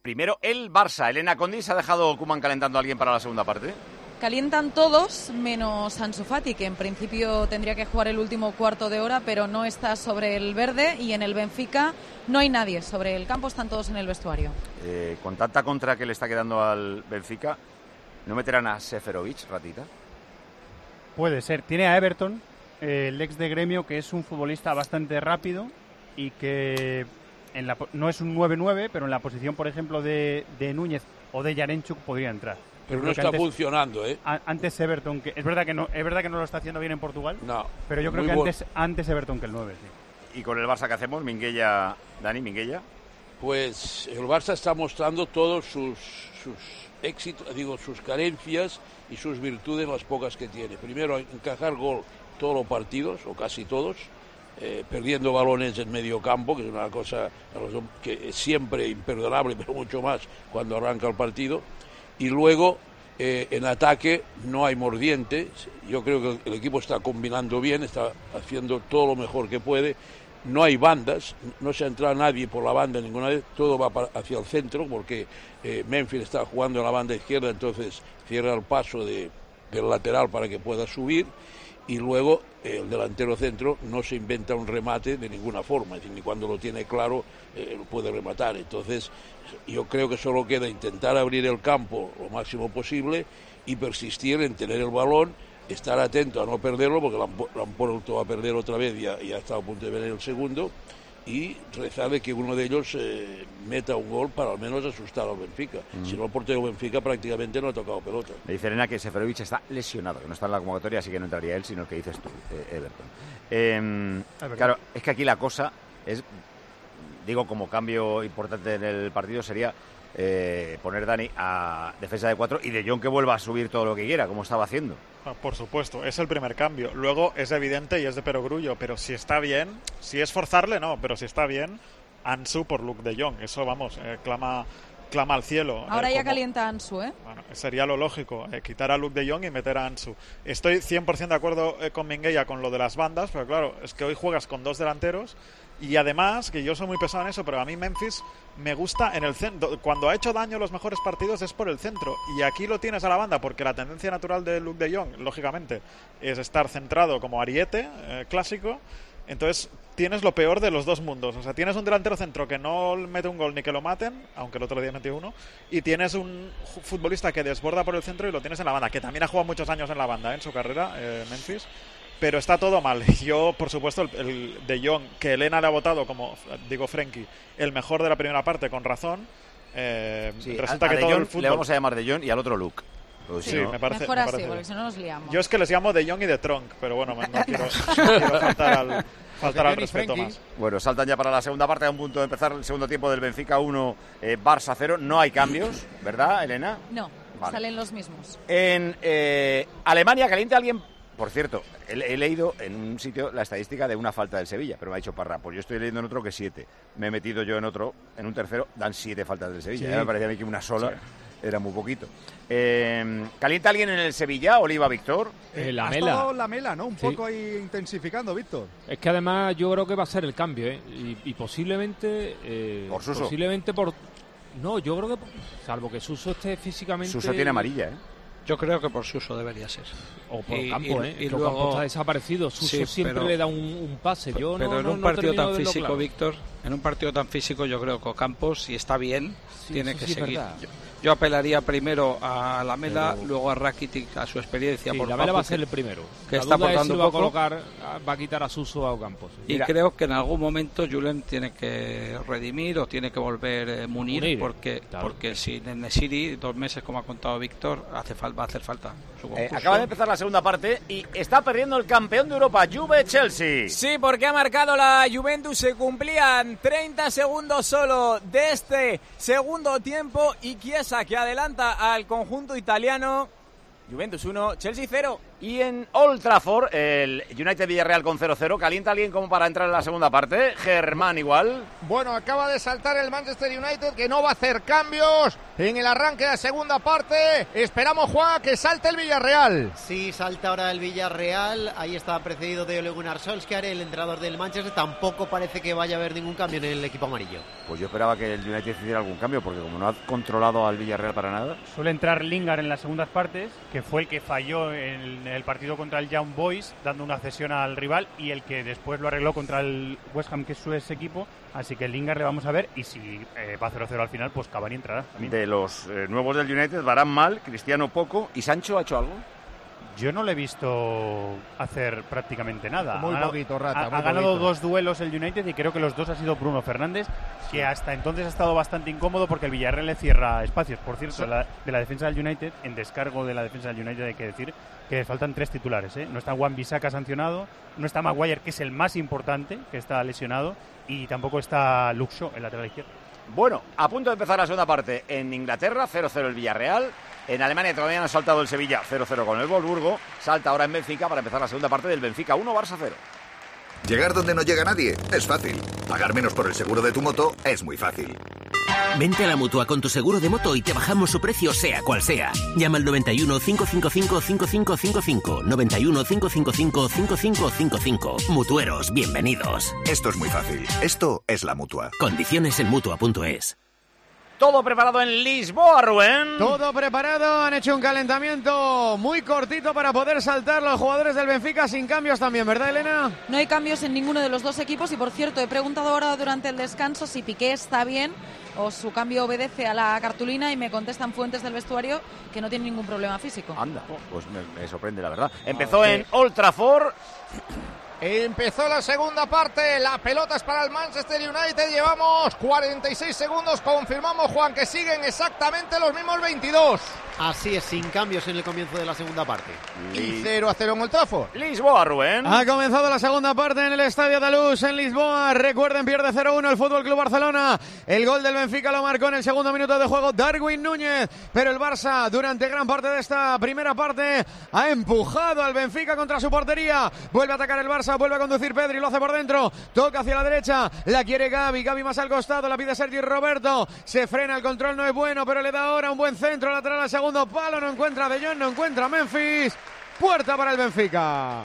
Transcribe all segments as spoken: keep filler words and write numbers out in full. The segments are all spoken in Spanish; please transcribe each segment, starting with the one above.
primero el Barça. Elena Condis, ¿ha dejado Koeman calentando a alguien para la segunda parte? Calientan todos, menos Ansu Fati, que en principio tendría que jugar el último cuarto de hora, pero no está sobre el verde, y en el Benfica no hay nadie sobre el campo, están todos en el vestuario. Eh, con tanta contra que le está quedando al Benfica, ¿no meterán a Seferovic, ratita? Puede ser. Tiene a Everton, eh, el ex de Gremio, que es un futbolista bastante rápido y que en la, no es un nueve nueve, pero en la posición, por ejemplo, de, de Núñez o de Yarenchuk podría entrar. Pero no está antes, funcionando, ¿eh? A, antes Everton, que es verdad que no es verdad que no lo está haciendo bien en Portugal. No. Pero yo creo que antes, antes Everton que el nueve, sí. ¿Y con el Barça qué hacemos? Minguella, Dani, Minguella. Pues el Barça está mostrando todos sus, sus éxitos, digo, sus carencias y sus virtudes, las pocas que tiene. Primero, encajar gol todos los partidos, o casi todos, eh, perdiendo balones en medio campo, que es una cosa que es siempre imperdonable, pero mucho más cuando arranca el partido. Y luego, eh, en ataque, no hay mordiente. Yo creo que el equipo está combinando bien, está haciendo todo lo mejor que puede. No hay bandas, no se entra nadie por la banda ninguna vez, todo va para, hacia el centro, porque eh, Memphis está jugando en la banda izquierda, entonces cierra el paso de, del lateral para que pueda subir. Y luego eh, el delantero centro no se inventa un remate de ninguna forma, es decir, ni cuando lo tiene claro eh, lo puede rematar. Entonces yo creo que solo queda intentar abrir el campo lo máximo posible y persistir en tener el balón, estar atento a no perderlo, porque Lamport va a perder otra vez y ya, ya está a punto de ver el segundo, y rezar de que uno de ellos eh, meta un gol para al menos asustar al Benfica. Mm. Si no, el portero Benfica prácticamente no ha tocado pelota. Me dice Elena que Seferovic está lesionado, que no está en la convocatoria, así que no entraría él, sino el que dices tú, eh, Everton. Eh, Everton. Claro, es que aquí la cosa es, digo, como cambio importante en el partido sería eh, poner Dani a defensa de cuatro y De Jong que vuelva a subir todo lo que quiera, como estaba haciendo. Por supuesto, es el primer cambio. Luego es evidente y es de perogrullo, pero si está bien, si es forzarle, no, pero si está bien, Ansu por Luuk de Jong, eso vamos, eh, clama, clama al cielo. Ahora eh, ya como, calienta Ansu, ¿eh? Bueno, sería lo lógico, eh, quitar a Luuk de Jong y meter a Ansu. Estoy cien por ciento de acuerdo eh, con Minguella con lo de las bandas, pero claro, es que hoy juegas con dos delanteros. Y además, que yo soy muy pesado en eso, pero a mí Memphis me gusta en el centro. Cuando ha hecho daño los mejores partidos es por el centro. Y aquí lo tienes a la banda, porque la tendencia natural de Luuk de Jong, lógicamente, es estar centrado como ariete, eh, clásico. Entonces tienes lo peor de los dos mundos. O sea, tienes un delantero centro que no mete un gol ni que lo maten, aunque el otro día metió uno. Y tienes un futbolista que desborda por el centro y lo tienes en la banda, que también ha jugado muchos años en la banda, ¿eh? En su carrera, eh, Memphis. Pero está todo mal. Yo, por supuesto, el, el De Jong, que Elena le ha votado como, digo, Frenkie, el mejor de la primera parte, con razón. Eh, sí, resulta a, a que De todo Jong el fútbol... le vamos a llamar De Jong y al otro Luke. Sí, sí, me parece, mejor me así, parece porque si no nos liamos. Yo es que les llamo De Jong y de Tronc, pero bueno, no quiero, no quiero faltar al, faltar al respeto más. Bueno, saltan ya para la segunda parte, a un punto de empezar el segundo tiempo del Benfica uno, eh, Barça cero. No hay cambios, ¿verdad, Elena? No, vale. Salen los mismos. En eh, Alemania, ¿calienta alguien? Por cierto, he, he leído en un sitio la estadística de una falta del Sevilla, pero me ha dicho Parra, pues yo estoy leyendo en otro que siete. Me he metido yo en otro, en un tercero, dan siete faltas del Sevilla. Sí. Ya me parecía a mí que una sola sí. Era muy poquito. Eh, ¿Calienta alguien en el Sevilla, Oliva, Víctor? Eh, la ha Mela. estado la Mela, ¿no? Un sí. poco ahí intensificando, Víctor. Es que además yo creo que va a ser el cambio, ¿eh? Y, y posiblemente... Eh, ¿Por Suso? Posiblemente por... No, yo creo que... Salvo que Suso esté físicamente... Suso tiene amarilla, ¿eh? Yo creo que por Suso debería ser. O por y, Campo, y, ¿eh? Y luego, Campo está desaparecido. Suso sí, siempre pero, le da un, un pase. Yo pero no, en no, un partido no tan físico, claro. Víctor, en un partido tan físico yo creo que Campos, si está bien, sí, tiene que sí seguir. Yo, yo apelaría primero a Lamela, pero... luego a Rakitic, a su experiencia. Sí, por Lamela va a que, ser el primero. Que la está duda aportando es si va poco. a colocar, va a quitar a Suso a Campos. Y Mira. creo que en algún momento Julen tiene que redimir o tiene que volver eh, Munir, Munir, porque claro. porque si en Nesiri, dos meses como ha contado Víctor, hace falta, va a hacer falta su eh, Acaba de empezar la segunda parte y está perdiendo el campeón de Europa, Juve-Chelsea. Sí, porque ha marcado la Juventus, se cumplían treinta segundos solo de este segundo tiempo y Chiesa que adelanta al conjunto italiano. Juventus uno, Chelsea cero. Y en Old Trafford, el United Villarreal con cero cero. ¿Calienta alguien como para entrar en la segunda parte? Germán igual. Bueno, acaba de saltar el Manchester United, que no va a hacer cambios en el arranque de la segunda parte. Esperamos, Juan, que salte el Villarreal. Sí, salta ahora el Villarreal. Ahí está precedido de Ole Gunnar Solskjaer, el entrenador del Manchester. Tampoco parece que vaya a haber ningún cambio en el equipo amarillo. Pues yo esperaba que el United hiciera algún cambio, porque como no ha controlado al Villarreal para nada. Suele entrar Lingard en las segundas partes, que fue el que falló en el partido contra el Young Boys, dando una cesión al rival, y el que después lo arregló contra el West Ham, que es su ex equipo. Así que Lingard le vamos a ver, y si eh, va cero cero al final, pues Cavani entrará también. De los eh, nuevos del United, Varane mal, Cristiano poco. ¿Y Sancho ha hecho algo? Yo no le he visto hacer prácticamente nada. Muy ha, poquito, Rata. Ha, muy ha ganado poquito. dos duelos el United y creo que los dos ha sido Bruno Fernández, que hasta entonces ha estado bastante incómodo porque el Villarreal le cierra espacios. Por cierto, sí. la, de la defensa del United, en descargo de la defensa del United hay que decir que faltan tres titulares, ¿eh? No está Wan-Bissaka sancionado, no está Maguire, que es el más importante, que está lesionado, y tampoco está Luke Shaw, el lateral izquierdo. Bueno, a punto de empezar la segunda parte en Inglaterra, cero cero el Villarreal. En Alemania todavía no ha saltado el Sevilla, cero cero con el Wolfsburgo. Salta ahora en Benfica para empezar la segunda parte del Benfica uno, Barça cero. Llegar donde no llega nadie es fácil. Pagar menos por el seguro de tu moto es muy fácil. Vente a la Mutua con tu seguro de moto y te bajamos su precio sea cual sea. Llama al noventa y uno, cinco cinco cinco, cinco cinco cinco cinco. noventa y uno, cinco cinco cinco, cinco cinco cinco cinco. Mutueros, bienvenidos. Esto es muy fácil. Esto es la Mutua. Condiciones en Mutua punto es. Todo preparado en Lisboa, Rubén. Todo preparado, han hecho un calentamiento muy cortito para poder saltar los jugadores del Benfica, sin cambios también, ¿verdad, Elena? No hay cambios en ninguno de los dos equipos y, por cierto, he preguntado ahora durante el descanso si Piqué está bien o su cambio obedece a la cartulina y me contestan fuentes del vestuario que no tiene ningún problema físico. Anda, pues me, me sorprende, la verdad. Empezó en Old Trafford. Empezó la segunda parte, la pelota es para el Manchester United, llevamos cuarenta y seis segundos, confirmamos, Juan, que siguen exactamente los mismos veintidós. Así es, sin cambios en el comienzo de la segunda parte. Y cero a cero en el Trafford. Lisboa, Rubén. Ha comenzado la segunda parte en el Estadio de Luz en Lisboa. Recuerden, pierde cero uno el Fútbol Club Barcelona. El gol del Benfica lo marcó en el segundo minuto de juego Darwin Núñez. Pero el Barça, durante gran parte de esta primera parte, ha empujado al Benfica contra su portería. Vuelve a atacar el Barça, vuelve a conducir Pedri, lo hace por dentro. Toca hacia la derecha, la quiere Gavi. Gavi más al costado, la pide Sergi Roberto. Se frena, el control no es bueno, pero le da ahora un buen centro lateral al segundo palo, no encuentra De Jong, no encuentra Memphis. Puerta para el Benfica.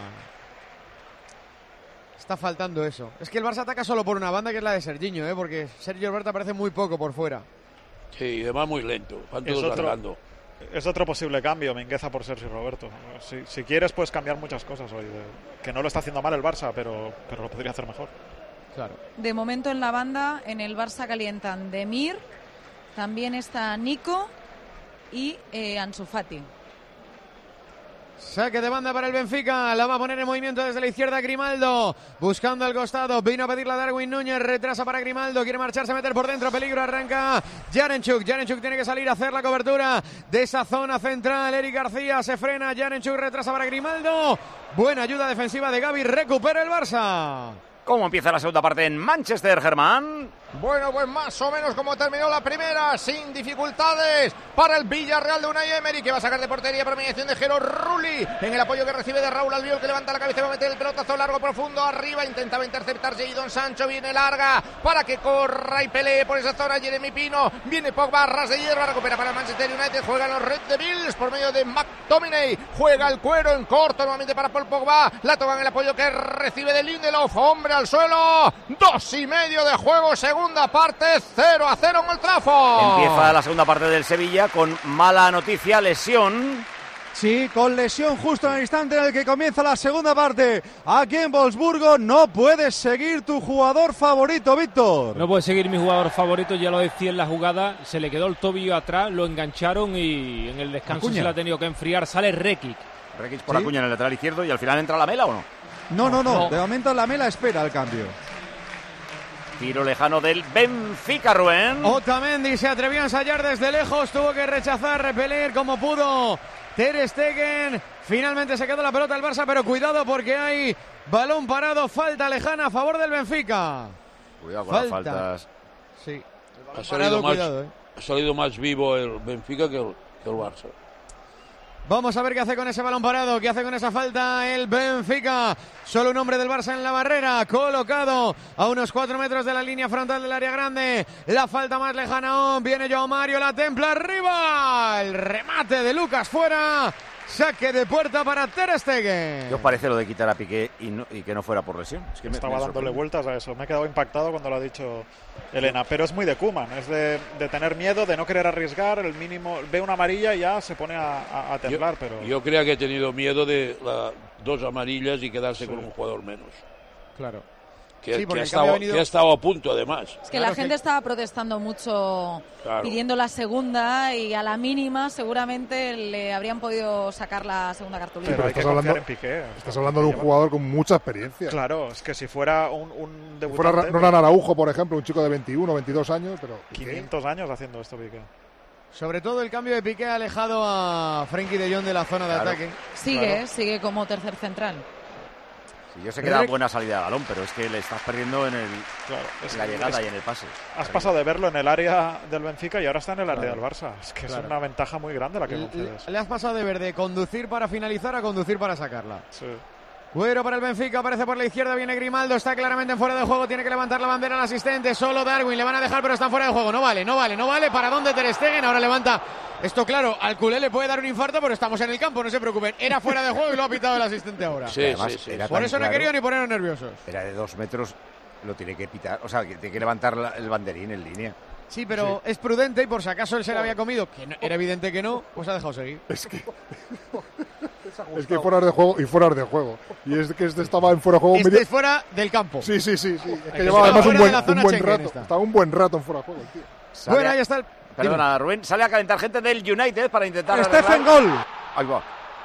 Está faltando eso. Es que el Barça ataca solo por una banda, que es la de Serginho, ¿eh? Porque Sergio Roberto aparece muy poco por fuera. Sí, y además muy lento. Van todos Es otro, largando. es otro posible cambio, Mingueza por Sergio Roberto. Si, si quieres, puedes cambiar muchas cosas hoy. De, que no lo está haciendo mal el Barça, pero, pero lo podría hacer mejor. Claro. De momento en la banda, en el Barça calientan Demir, también está Nico y eh, Ansu Fati. Saque de banda para el Benfica, la va a poner en movimiento desde la izquierda Grimaldo, buscando al costado, vino a pedirla Darwin Núñez, retrasa para Grimaldo, quiere marcharse, meter por dentro, peligro, arranca Yarenchuk, Yarenchuk tiene que salir a hacer la cobertura de esa zona central, Eric García se frena, Yarenchuk retrasa para Grimaldo, buena ayuda defensiva de Gavi, recupera el Barça. ¿Cómo empieza la segunda parte en Manchester, Germán? Bueno, pues más o menos como terminó la primera, sin dificultades para el Villarreal de Unai Emery, que va a sacar de portería por mediación de Jero Rulli, en el apoyo que recibe de Raúl Albiol, que levanta la cabeza y va a meter el pelotazo largo, profundo, arriba, intentaba interceptar Jadon Sancho, viene larga, para que corra y pelee por esa zona Jeremy Pino, viene Pogba, ras de hierba, recupera para el Manchester United, juegan los Red Devils por medio de McTominay, juega el cuero en corto, nuevamente para Paul Pogba, la toca en el apoyo que recibe de Lindelof, hombre al suelo, dos y medio de juego, segunda parte, cero a cero en el Trafford. Empieza la segunda parte del Sevilla con mala noticia, lesión. Sí, con lesión justo en el instante en el que comienza la segunda parte. Aquí en Wolfsburgo no puedes seguir tu jugador favorito, Víctor. No puede seguir mi jugador favorito, ya lo decía en la jugada, se le quedó el tobillo atrás, lo engancharon y en el descanso Acuña. Se le ha tenido que enfriar, sale Rekic. Rekic por ¿Sí? Acuña en el lateral izquierdo y al final entra Lamela, ¿o no? No, no, no, no. De momento Lamela espera el cambio. Tiro lejano del Benfica, Rubén. Otamendi se atrevió a ensayar desde lejos, tuvo que rechazar, repeler como pudo Ter Stegen. Finalmente se quedó la pelota el Barça, pero cuidado porque hay balón parado, falta lejana a favor del Benfica. Cuidado con Falta. las faltas. Sí. Ha salido, parado, más, cuidado, ¿eh? ha salido más vivo el Benfica que el, que el Barça. Vamos a ver qué hace con ese balón parado, qué hace con esa falta el Benfica. Solo un hombre del Barça en la barrera, colocado a unos cuatro metros de la línea frontal del área grande. La falta más lejana aún, viene Joao Mario, la templa arriba. El remate de Lucas fuera. Saque de puerta para Ter Stegen. ¿Qué os parece lo de quitar a Piqué y, no, y que no fuera por lesión? Es que me, Estaba me dándole vueltas a eso. Me he quedado impactado cuando lo ha dicho Elena. Pero es muy de Koeman. Es de, de tener miedo, de no querer arriesgar. El mínimo, ve una amarilla y ya se pone a, a, a temblar. Yo, pero... yo creo que ha tenido miedo de la, dos amarillas y quedarse sí. con un jugador menos. Claro. Que, sí, que, ha estado, venido... que ha estado a punto, además. Es que claro la gente que... estaba protestando mucho, claro. pidiendo la segunda, y a la mínima seguramente le habrían podido sacar la segunda cartulina. Pero, Pero estás, hablando, en Piqué, estás hablando de un jugador con mucha experiencia. Claro, es que si fuera un, un debutante... Si fuera Ronald Araujo, por ejemplo, un chico de veintiuno, veintidós años, pero... quinientos años haciendo esto, Piqué. Sobre todo el cambio de Piqué ha alejado a Frenkie de Jong de la zona claro. de ataque. Sigue, claro. sigue como tercer central. Sí, yo sé que da buena salida de balón, pero es que le estás perdiendo en, el, claro, es en la llegada es, y en el pase. Has pasado de verlo en el área del Benfica y ahora está en el área claro. del Barça. Es que claro. es una ventaja muy grande la que concedes. Le, le has pasado de ver de conducir para finalizar a conducir para sacarla. Sí. Cuero para el Benfica, aparece por la izquierda, viene Grimaldo, está claramente en fuera de juego, tiene que levantar la bandera al asistente, solo Darwin, le van a dejar pero está fuera de juego, no vale, no vale, no vale, ¿para dónde Ter Stegen? Ahora levanta, esto claro, al culé le puede dar un infarto, pero estamos en el campo, no se preocupen, era fuera de juego y lo ha pitado el asistente ahora. Sí, además, sí, sí. Por eso claro, no he querido ni ponernos nerviosos. Era de dos metros, lo tiene que pitar, o sea, que tiene que levantar la, el banderín en línea. Sí, pero sí. es prudente y por si acaso él se la había comido, que no, era evidente que no, pues ha dejado seguir. Es que... Es que hay fuera de juego y fuera de juego. Y es que este estaba en fuera de juego. Este medio... es fuera del campo. Sí, sí, sí. sí. Es que, que llevaba además un buen, un buen rato. Esta. Estaba un buen rato en fuera de juego, tío. Sale bueno, ahí está el... Perdona, Rubén. Sale a calentar gente del United para intentar... Stephen Gol. Ahí va.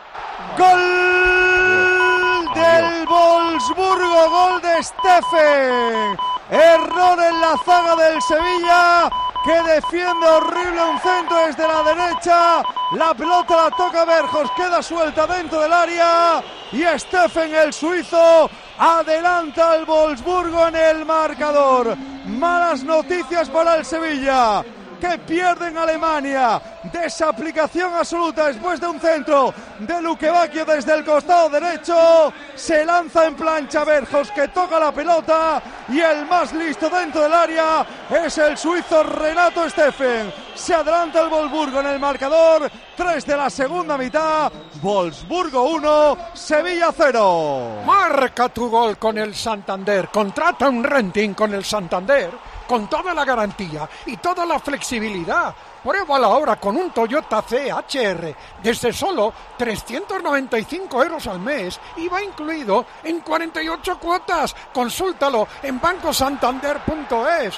Gol del Wolfsburgo. Gol de Stephen. Error en la zaga del Sevilla, que defiende horrible un centro desde la derecha. La pelota la toca Berjos, queda suelta dentro del área y Stephen, el suizo, adelanta al Wolfsburgo en el marcador. Malas noticias para el Sevilla, que pierde en Alemania. Desaplicación absoluta después de un centro de Luquevacchio desde el costado derecho. Se lanza en plancha Berjos, que toca la pelota, y el más listo dentro del área es el suizo Renato Stephen. Se adelanta el Wolfsburgo en el marcador. Tres de la segunda mitad. Wolfsburgo uno, Sevilla cero. Marca tu gol con el Santander. Contrata un renting con el Santander, con toda la garantía y toda la flexibilidad. Pruébala ahora con un Toyota C H R desde solo trescientos noventa y cinco euros al mes y va incluido en cuarenta y ocho cuotas. Consúltalo en banco santander punto es.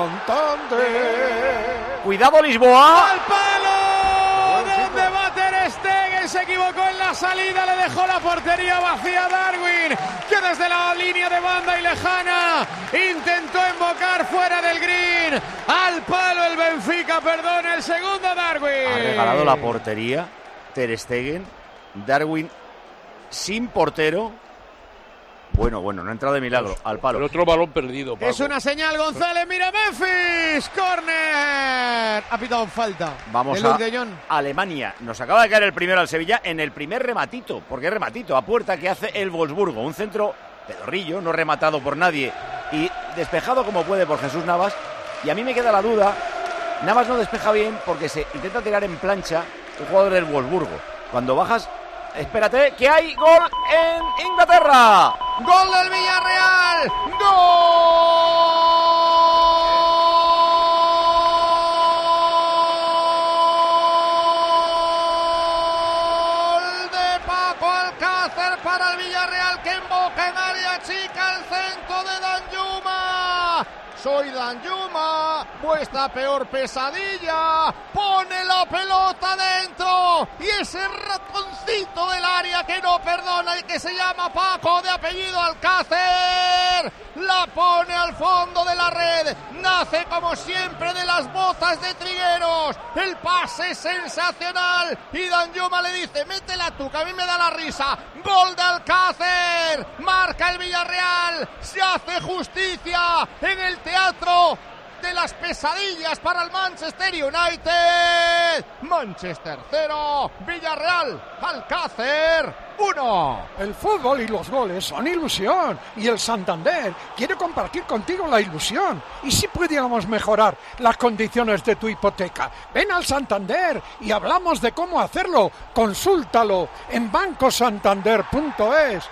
Santander. Cuidado, Lisboa. ¡Al palo! ¿Dónde va Ter Stegen? Se equivocó en la salida, le dejó la portería vacía a Darwin, que desde la línea de banda y lejana intentó embocar fuera del green. Al palo el Benfica, perdona, el segundo Darwin. Ha regalado la portería Ter Stegen. Darwin sin portero. Bueno, bueno, no ha entrado de milagro, al palo. El otro balón perdido, Paco. Es una señal, González, mira Memphis, córner. Ha pitado falta. Vamos a Alemania. Nos acaba de caer el primero al Sevilla en el primer rematito, porque es rematito, a puerta, que hace el Wolfsburgo. Un centro pedorrillo, no rematado por nadie y despejado como puede por Jesús Navas. Y a mí me queda la duda, Navas no despeja bien porque se intenta tirar en plancha un jugador del Wolfsburgo. Cuando bajas... Espérate, que hay gol en Inglaterra. Gol del Villarreal. Gol de Paco Alcácer para el Villarreal, que emboca en área chica el centro de Danjuma. Soy Danjuma, vuestra peor pesadilla. Pone la pelota dentro y ese ratoncito del área que no perdona y que se llama Paco, de apellido Alcácer, la pone al fondo de la red. Nace como siempre de las botas de Trigueros. El pase es sensacional y Danjuma le dice: métela tú, que a mí me da la risa. Gol de Alcácer, marca el Villarreal, se hace justicia en el teatro de las pesadillas para el Manchester United. Manchester cero, Villarreal, Alcácer uno. El fútbol y los goles son ilusión y el Santander quiere compartir contigo la ilusión. ¿Y si pudiéramos mejorar las condiciones de tu hipoteca? Ven al Santander y hablamos de cómo hacerlo. Consúltalo en banco santander punto es.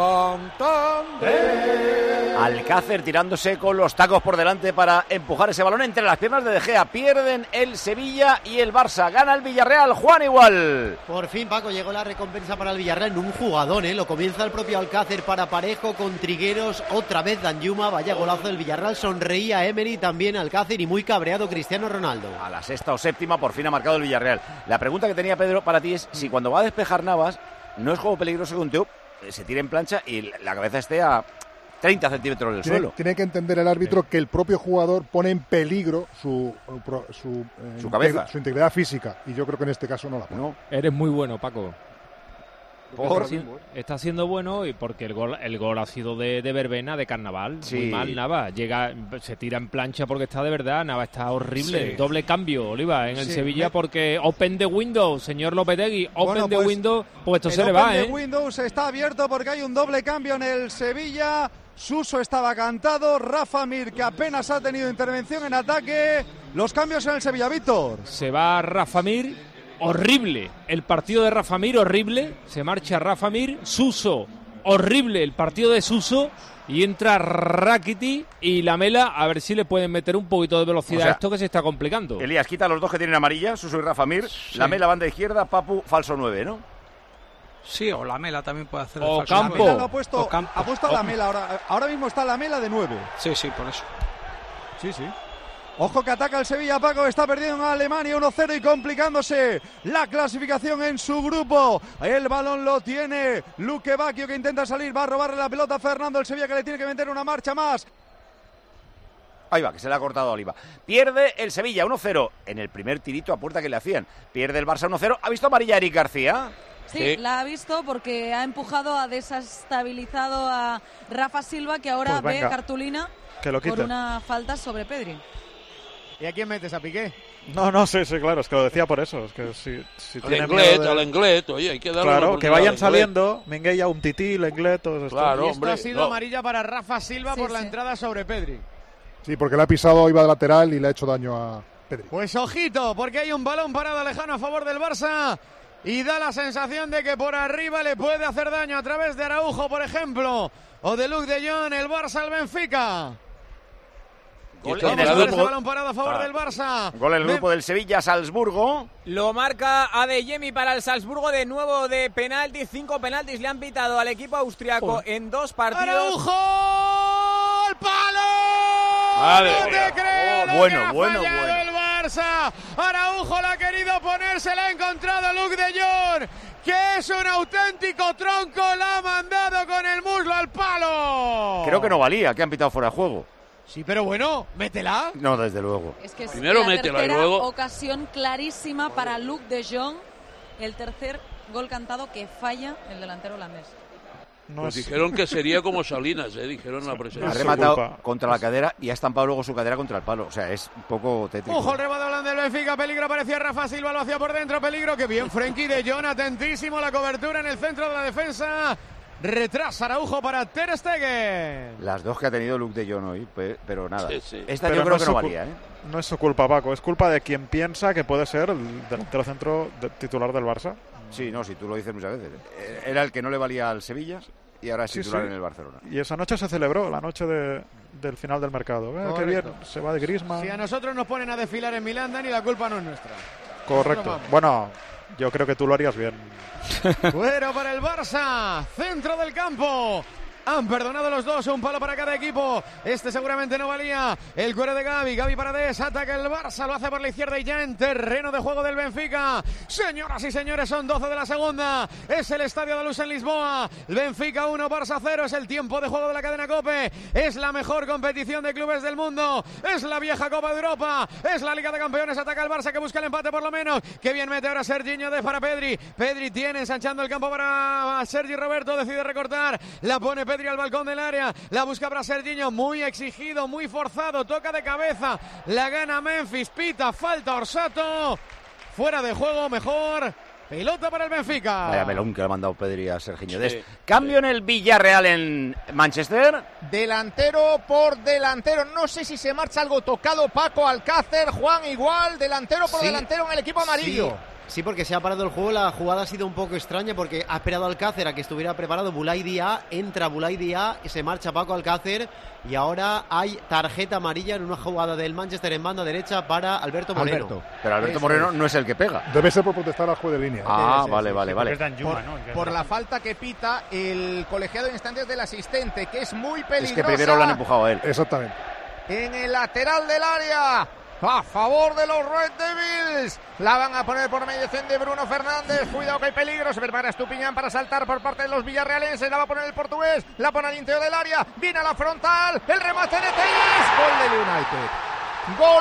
Santander. Alcácer tirándose con los tacos por delante para empujar ese balón entre las piernas de De Gea. Pierden el Sevilla y el Barça. Gana el Villarreal. Juan igual. Por fin, Paco, llegó la recompensa para el Villarreal. Un jugador, ¿eh? Lo comienza el propio Alcácer para Parejo con Trigueros, otra vez Danjuma, vaya golazo del Villarreal, sonreía Emery, también Alcácer y muy cabreado Cristiano Ronaldo. A la sexta o séptima por fin ha marcado el Villarreal. La pregunta que tenía Pedro para ti es si cuando va a despejar Navas no es juego peligroso que un tío se tire en plancha y la cabeza esté a treinta centímetros del tiene, suelo. Tiene que entender el árbitro sí. que el propio jugador pone en peligro su su, eh, su cabeza, su integridad física y yo creo que en este caso no la pone. No. Eres muy bueno, Paco. Por... Está, está siendo bueno y porque el gol el gol ha sido de, de verbena, de carnaval. Sí. Muy mal Navas. Llega, se tira en plancha porque está de verdad. Navas está horrible. Sí. Doble cambio, Oliva, en el sí. Sevilla porque open the window, señor Lopetegui. Open bueno, pues, the window, pues esto se le va, ¿eh? El Windows está abierto porque hay un doble cambio en el Sevilla. Suso estaba cantado. Rafa Mir, que apenas ha tenido intervención en ataque. Los cambios en el Sevilla, Víctor. Se va Rafa Mir. Horrible el partido de Rafa Mir, horrible. Se marcha Rafa Mir. Suso, horrible el partido de Suso. Y entra Rakiti y Lamela, a ver si le pueden meter un poquito de velocidad o sea, a esto que se está complicando. Elías, quita a los dos que tienen amarilla, Suso y Rafa Mir. Sí. Lamela, banda izquierda, Papu, falso nueve, ¿no? Sí, o Lamela también puede hacer el o falso Campo. Lamela ha puesto, o Campo. Ha puesto a Lamela, ahora, ahora mismo está Lamela de nueve. Sí, sí, por eso. Sí, sí. Ojo que ataca el Sevilla, Paco, está perdiendo en Alemania uno cero y complicándose la clasificación en su grupo. El balón lo tiene Luque Bacchio, que intenta salir, va a robarle la pelota a Fernando, el Sevilla que le tiene que meter una marcha más. Ahí va, que se le ha cortado a Oliva. Pierde el Sevilla uno cero en el primer tirito a puerta que le hacían. Pierde el Barça uno cero. ¿Ha visto amarilla Eric García? Sí, sí, la ha visto porque ha empujado, ha desestabilizado a Rafa Silva, que ahora pues ve cartulina que lo por una falta sobre Pedri. ¿Y a quién metes? ¿A Piqué? No, no, sí, sí, claro, es que lo decía por eso. Es que si, si al Lenglet, de... al Lenglet, oye, hay que darle claro, que vayan saliendo, Minguella, un tití, Lenglet, todos estos. Claro, y esto hombre, ha sido no. amarilla para Rafa Silva sí, por sí. la entrada sobre Pedri. Sí, porque le ha pisado, iba de lateral y le ha hecho daño a Pedri. Pues ojito, porque hay un balón parado lejano a favor del Barça y da la sensación de que por arriba le puede hacer daño a través de Araujo, por ejemplo, o de Luuk de Jong, el Barça al Benfica. Gol en el grupo, balón parado a favor ah, del Barça. Gol en el grupo del Sevilla, Salzburgo. Lo marca Adeyemi para el Salzburgo, de nuevo de penalti. Cinco penaltis le han pitado al equipo austriaco oh. en dos partidos. ¡Araujo! ¡El palo! Vale. ¡No te creo! Oh, bueno, que ha bueno, fallado bueno. el Barça. Araujo la ha querido poner, se la ha encontrado Luuk de Jong, que es un auténtico tronco. La ha mandado con el muslo al palo. Creo que no valía, que han pitado fuera de juego. Sí, pero bueno, métela. No, desde luego. Es que es Primero la métela y tercera luego... ocasión clarísima para Luuk de Jong, el tercer gol cantado que falla el delantero holandés. Nos pues dijeron que sería como Salinas, ¿eh? Dijeron en la presentación. Ha rematado contra la cadera y ha estampado luego su cadera contra el palo. O sea, es un poco tétrico. Ojo, el remate holandés del Benfica, peligro, parecía Rafa Silva, lo hacía por dentro, peligro, que bien Frenkie de Jong, atentísimo, la cobertura en el centro de la defensa. Retrasa Araujo para Ter Stegen. Las dos que ha tenido Luuk de Jong hoy, pero nada. Sí, sí. Esta pero yo creo no que no valía, ¿eh? No es su culpa, Paco, es culpa de quien piensa que puede ser el delantero centro de, titular del Barça. Sí, no, si sí, tú lo dices muchas veces. Era el que no le valía al Sevilla y ahora es sí, titular sí. en el Barcelona. Y esa noche se celebró, la noche de, del final del mercado. Eh, qué bien, se va de Griezmann. Si a nosotros nos ponen a desfilar en Milán, Dani, la culpa no es nuestra. Correcto. Bueno, yo creo que tú lo harías bien. Fuera para el Barça, centro del campo. Han perdonado los dos, un palo para cada equipo. Este seguramente no valía. El cuero de Gavi, Gavi Paredes, ataca el Barça, lo hace por la izquierda y ya en terreno de juego del Benfica. Señoras y señores, son doce de la segunda. Es el Estadio de Luz en Lisboa. Benfica uno, Barça cero. Es el tiempo de juego de la cadena COPE. Es la mejor competición de clubes del mundo. Es la vieja Copa de Europa. Es la Liga de Campeones. Ataca el Barça, que busca el empate por lo menos. Que bien mete ahora Serginho de para Pedri. Pedri tiene ensanchando el campo para Sergi Roberto. Decide recortar. La pone Pedri Pedri al balcón del área, la busca para Serginho, muy exigido, muy forzado, toca de cabeza, la gana Memphis, pita, falta Orsato, fuera de juego, mejor, pelota para el Benfica. Vaya melón que le ha mandado Pedri a Serginho. Sí, cambio sí. en el Villarreal en Manchester. Delantero por delantero, no sé si se marcha algo tocado Paco Alcácer, Juan igual, delantero por sí. delantero en el equipo amarillo. Sí. Sí, porque se ha parado el juego, la jugada ha sido un poco extraña porque ha esperado Alcácer a que estuviera preparado Boulaye Dia, entra Boulaye Dia, se marcha Paco Alcácer y ahora hay tarjeta amarilla en una jugada del Manchester en banda derecha para Alberto Moreno. Alberto. Pero Alberto Moreno no es el que pega. Debe ser por protestar al juez de línea. Ah, sí, vale, sí, vale, sí, vale. Por, por la falta que pita el colegiado de instantes del asistente, que es muy peligrosa. Es que primero lo han empujado a él. Exactamente. En el lateral del área. A favor de los Red Devils. La van a poner por mediación de Bruno Fernández. Cuidado que hay peligro. Se prepara Estupiñán para saltar por parte de los villarrealenses. La va a poner el portugués. La pone al interior del área. Viene a la frontal. El remate de Telles. Gol del United. Gol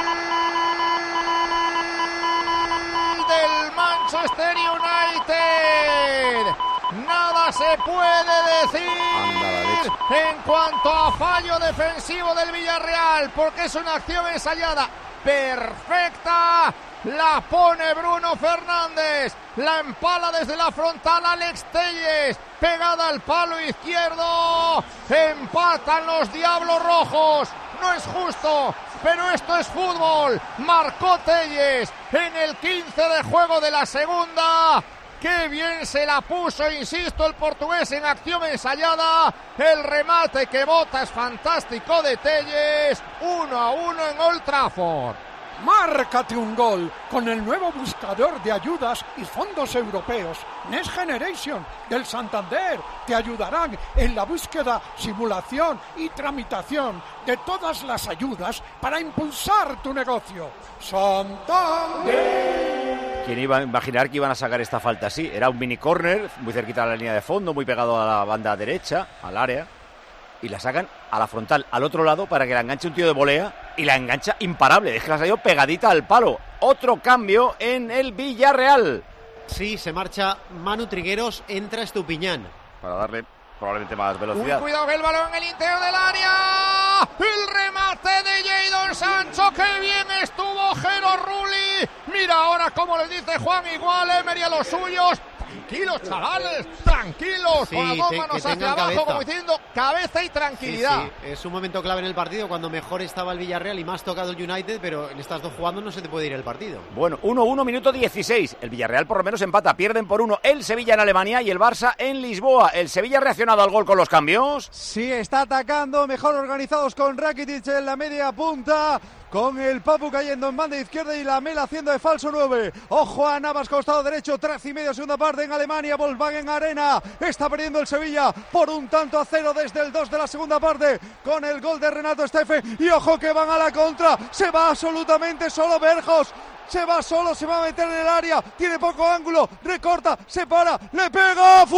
del Manchester United. Nada se puede decir en cuanto a fallo defensivo del Villarreal, porque es una acción ensayada perfecta. La pone Bruno Fernández, la empala desde la frontal Alex Telles, pegada al palo izquierdo. Empatan los Diablos Rojos. No es justo, pero esto es fútbol. Marcó Telles en el quince de juego de la segunda. ¡Qué bien se la puso, insisto, el portugués en acción ensayada! El remate que bota es fantástico de Telles. Uno a uno en Old Trafford. Márcate un gol con el nuevo buscador de ayudas y fondos europeos Next Generation del Santander. Te ayudarán en la búsqueda, simulación y tramitación de todas las ayudas para impulsar tu negocio. Santander. ¿Quién iba a imaginar que iban a sacar esta falta así? Era un mini corner, muy cerquita de la línea de fondo, muy pegado a la banda derecha, al área. Y la sacan a la frontal, al otro lado, para que la enganche un tío de volea. Y la engancha imparable. Es que la ha salido pegadita al palo. Otro cambio en el Villarreal. Sí, se marcha Manu Trigueros, entra Estupiñán. Para darle probablemente más velocidad. Uy, cuidado que el balón en el interior del área. El remate de Jadon Sancho. ¡Qué bien estuvo Jero Rulli! Mira ahora cómo le dice Juan igual, Emery a los suyos. Tranquilos, chavales, tranquilos. Sí, con las dos te, manos hacia abajo, cabeza. como diciendo cabeza y tranquilidad. Sí, sí. Es un momento clave en el partido cuando mejor estaba el Villarreal y más tocado el United, pero en estas dos jugadas no se te puede ir el partido. Bueno, uno uno, minuto dieciséis. El Villarreal por lo menos empata, pierden por uno el Sevilla en Alemania y el Barça en Lisboa. ¿El Sevilla ha reaccionado al gol con los cambios? Sí, está atacando, mejor organizados con Rakitic en la media punta. Con el Papu cayendo en banda izquierda y la Mela haciendo de falso nueve. Ojo a Navas, costado derecho, trece y medio, segunda parte en Alemania, Volkswagen Arena. Está perdiendo el Sevilla por un tanto a cero desde el dos de la segunda parte con el gol de Renato Steffen. Y ojo que van a la contra, se va absolutamente solo Berjos. Se va solo, se va a meter en el área, tiene poco ángulo, recorta, se para, le pega,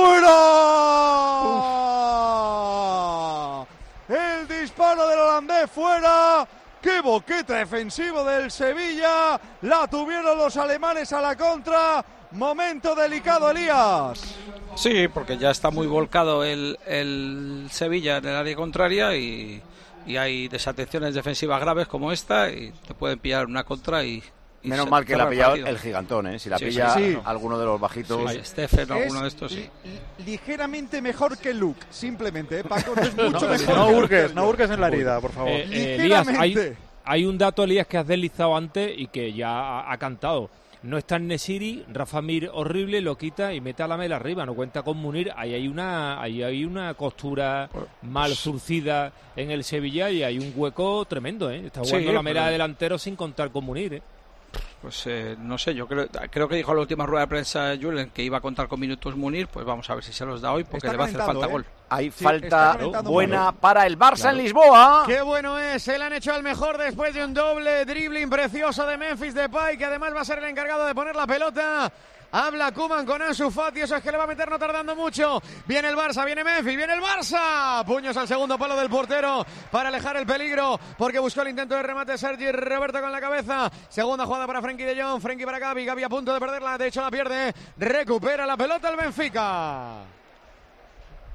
fuera. Uf. El disparo del holandés fuera. ¡Qué boquete defensivo del Sevilla! La tuvieron los alemanes a la contra. Momento delicado, Elías. Sí, porque ya está muy volcado el, el Sevilla en el área contraria y, y hay desatenciones defensivas graves como esta y te pueden pillar una contra y... y Menos mal que la ha pillado el, el gigantón, ¿eh? Si la sí, pilla sí, sí. alguno de los bajitos... Sí, Steffen o alguno de estos, sí. Ligeramente mejor que Luke, simplemente, ¿eh, Paco? No es mucho no, mejor. No hurgues, no hurgues en la herida, por favor. Eh, eh, Elías, hay, hay un dato, Elías, que has deslizado antes y que ya ha, ha cantado. No está en Nesiri, Rafa Mir horrible, lo quita y mete a la Mela arriba, no cuenta con Munir. Ahí hay una ahí hay una costura mal surcida en el Sevilla y hay un hueco tremendo, ¿eh? Está jugando sí, la Mela pero... delantero sin contar con Munir, ¿eh? Pues eh, no sé, yo creo, creo que dijo en la última rueda de prensa Julen que iba a contar con minutos Munir, pues vamos a ver si se los da hoy porque está le va a hacer falta ¿eh? gol. Hay sí, falta buena para el Barça claro. en Lisboa. Qué bueno es, se le han hecho al mejor después de un doble dribbling precioso de Memphis Depay, que además va a ser el encargado de poner la pelota. Habla Koeman con Ansu Fati, eso es que le va a meter no tardando mucho. Viene el Barça, viene Memphis, viene el Barça. Puños al segundo palo del portero para alejar el peligro, porque buscó el intento de remate Sergi Roberto con la cabeza. Segunda jugada para Frenkie de Jong, Frenkie para Gavi, Gavi a punto de perderla, de hecho la pierde. Recupera la pelota el Benfica.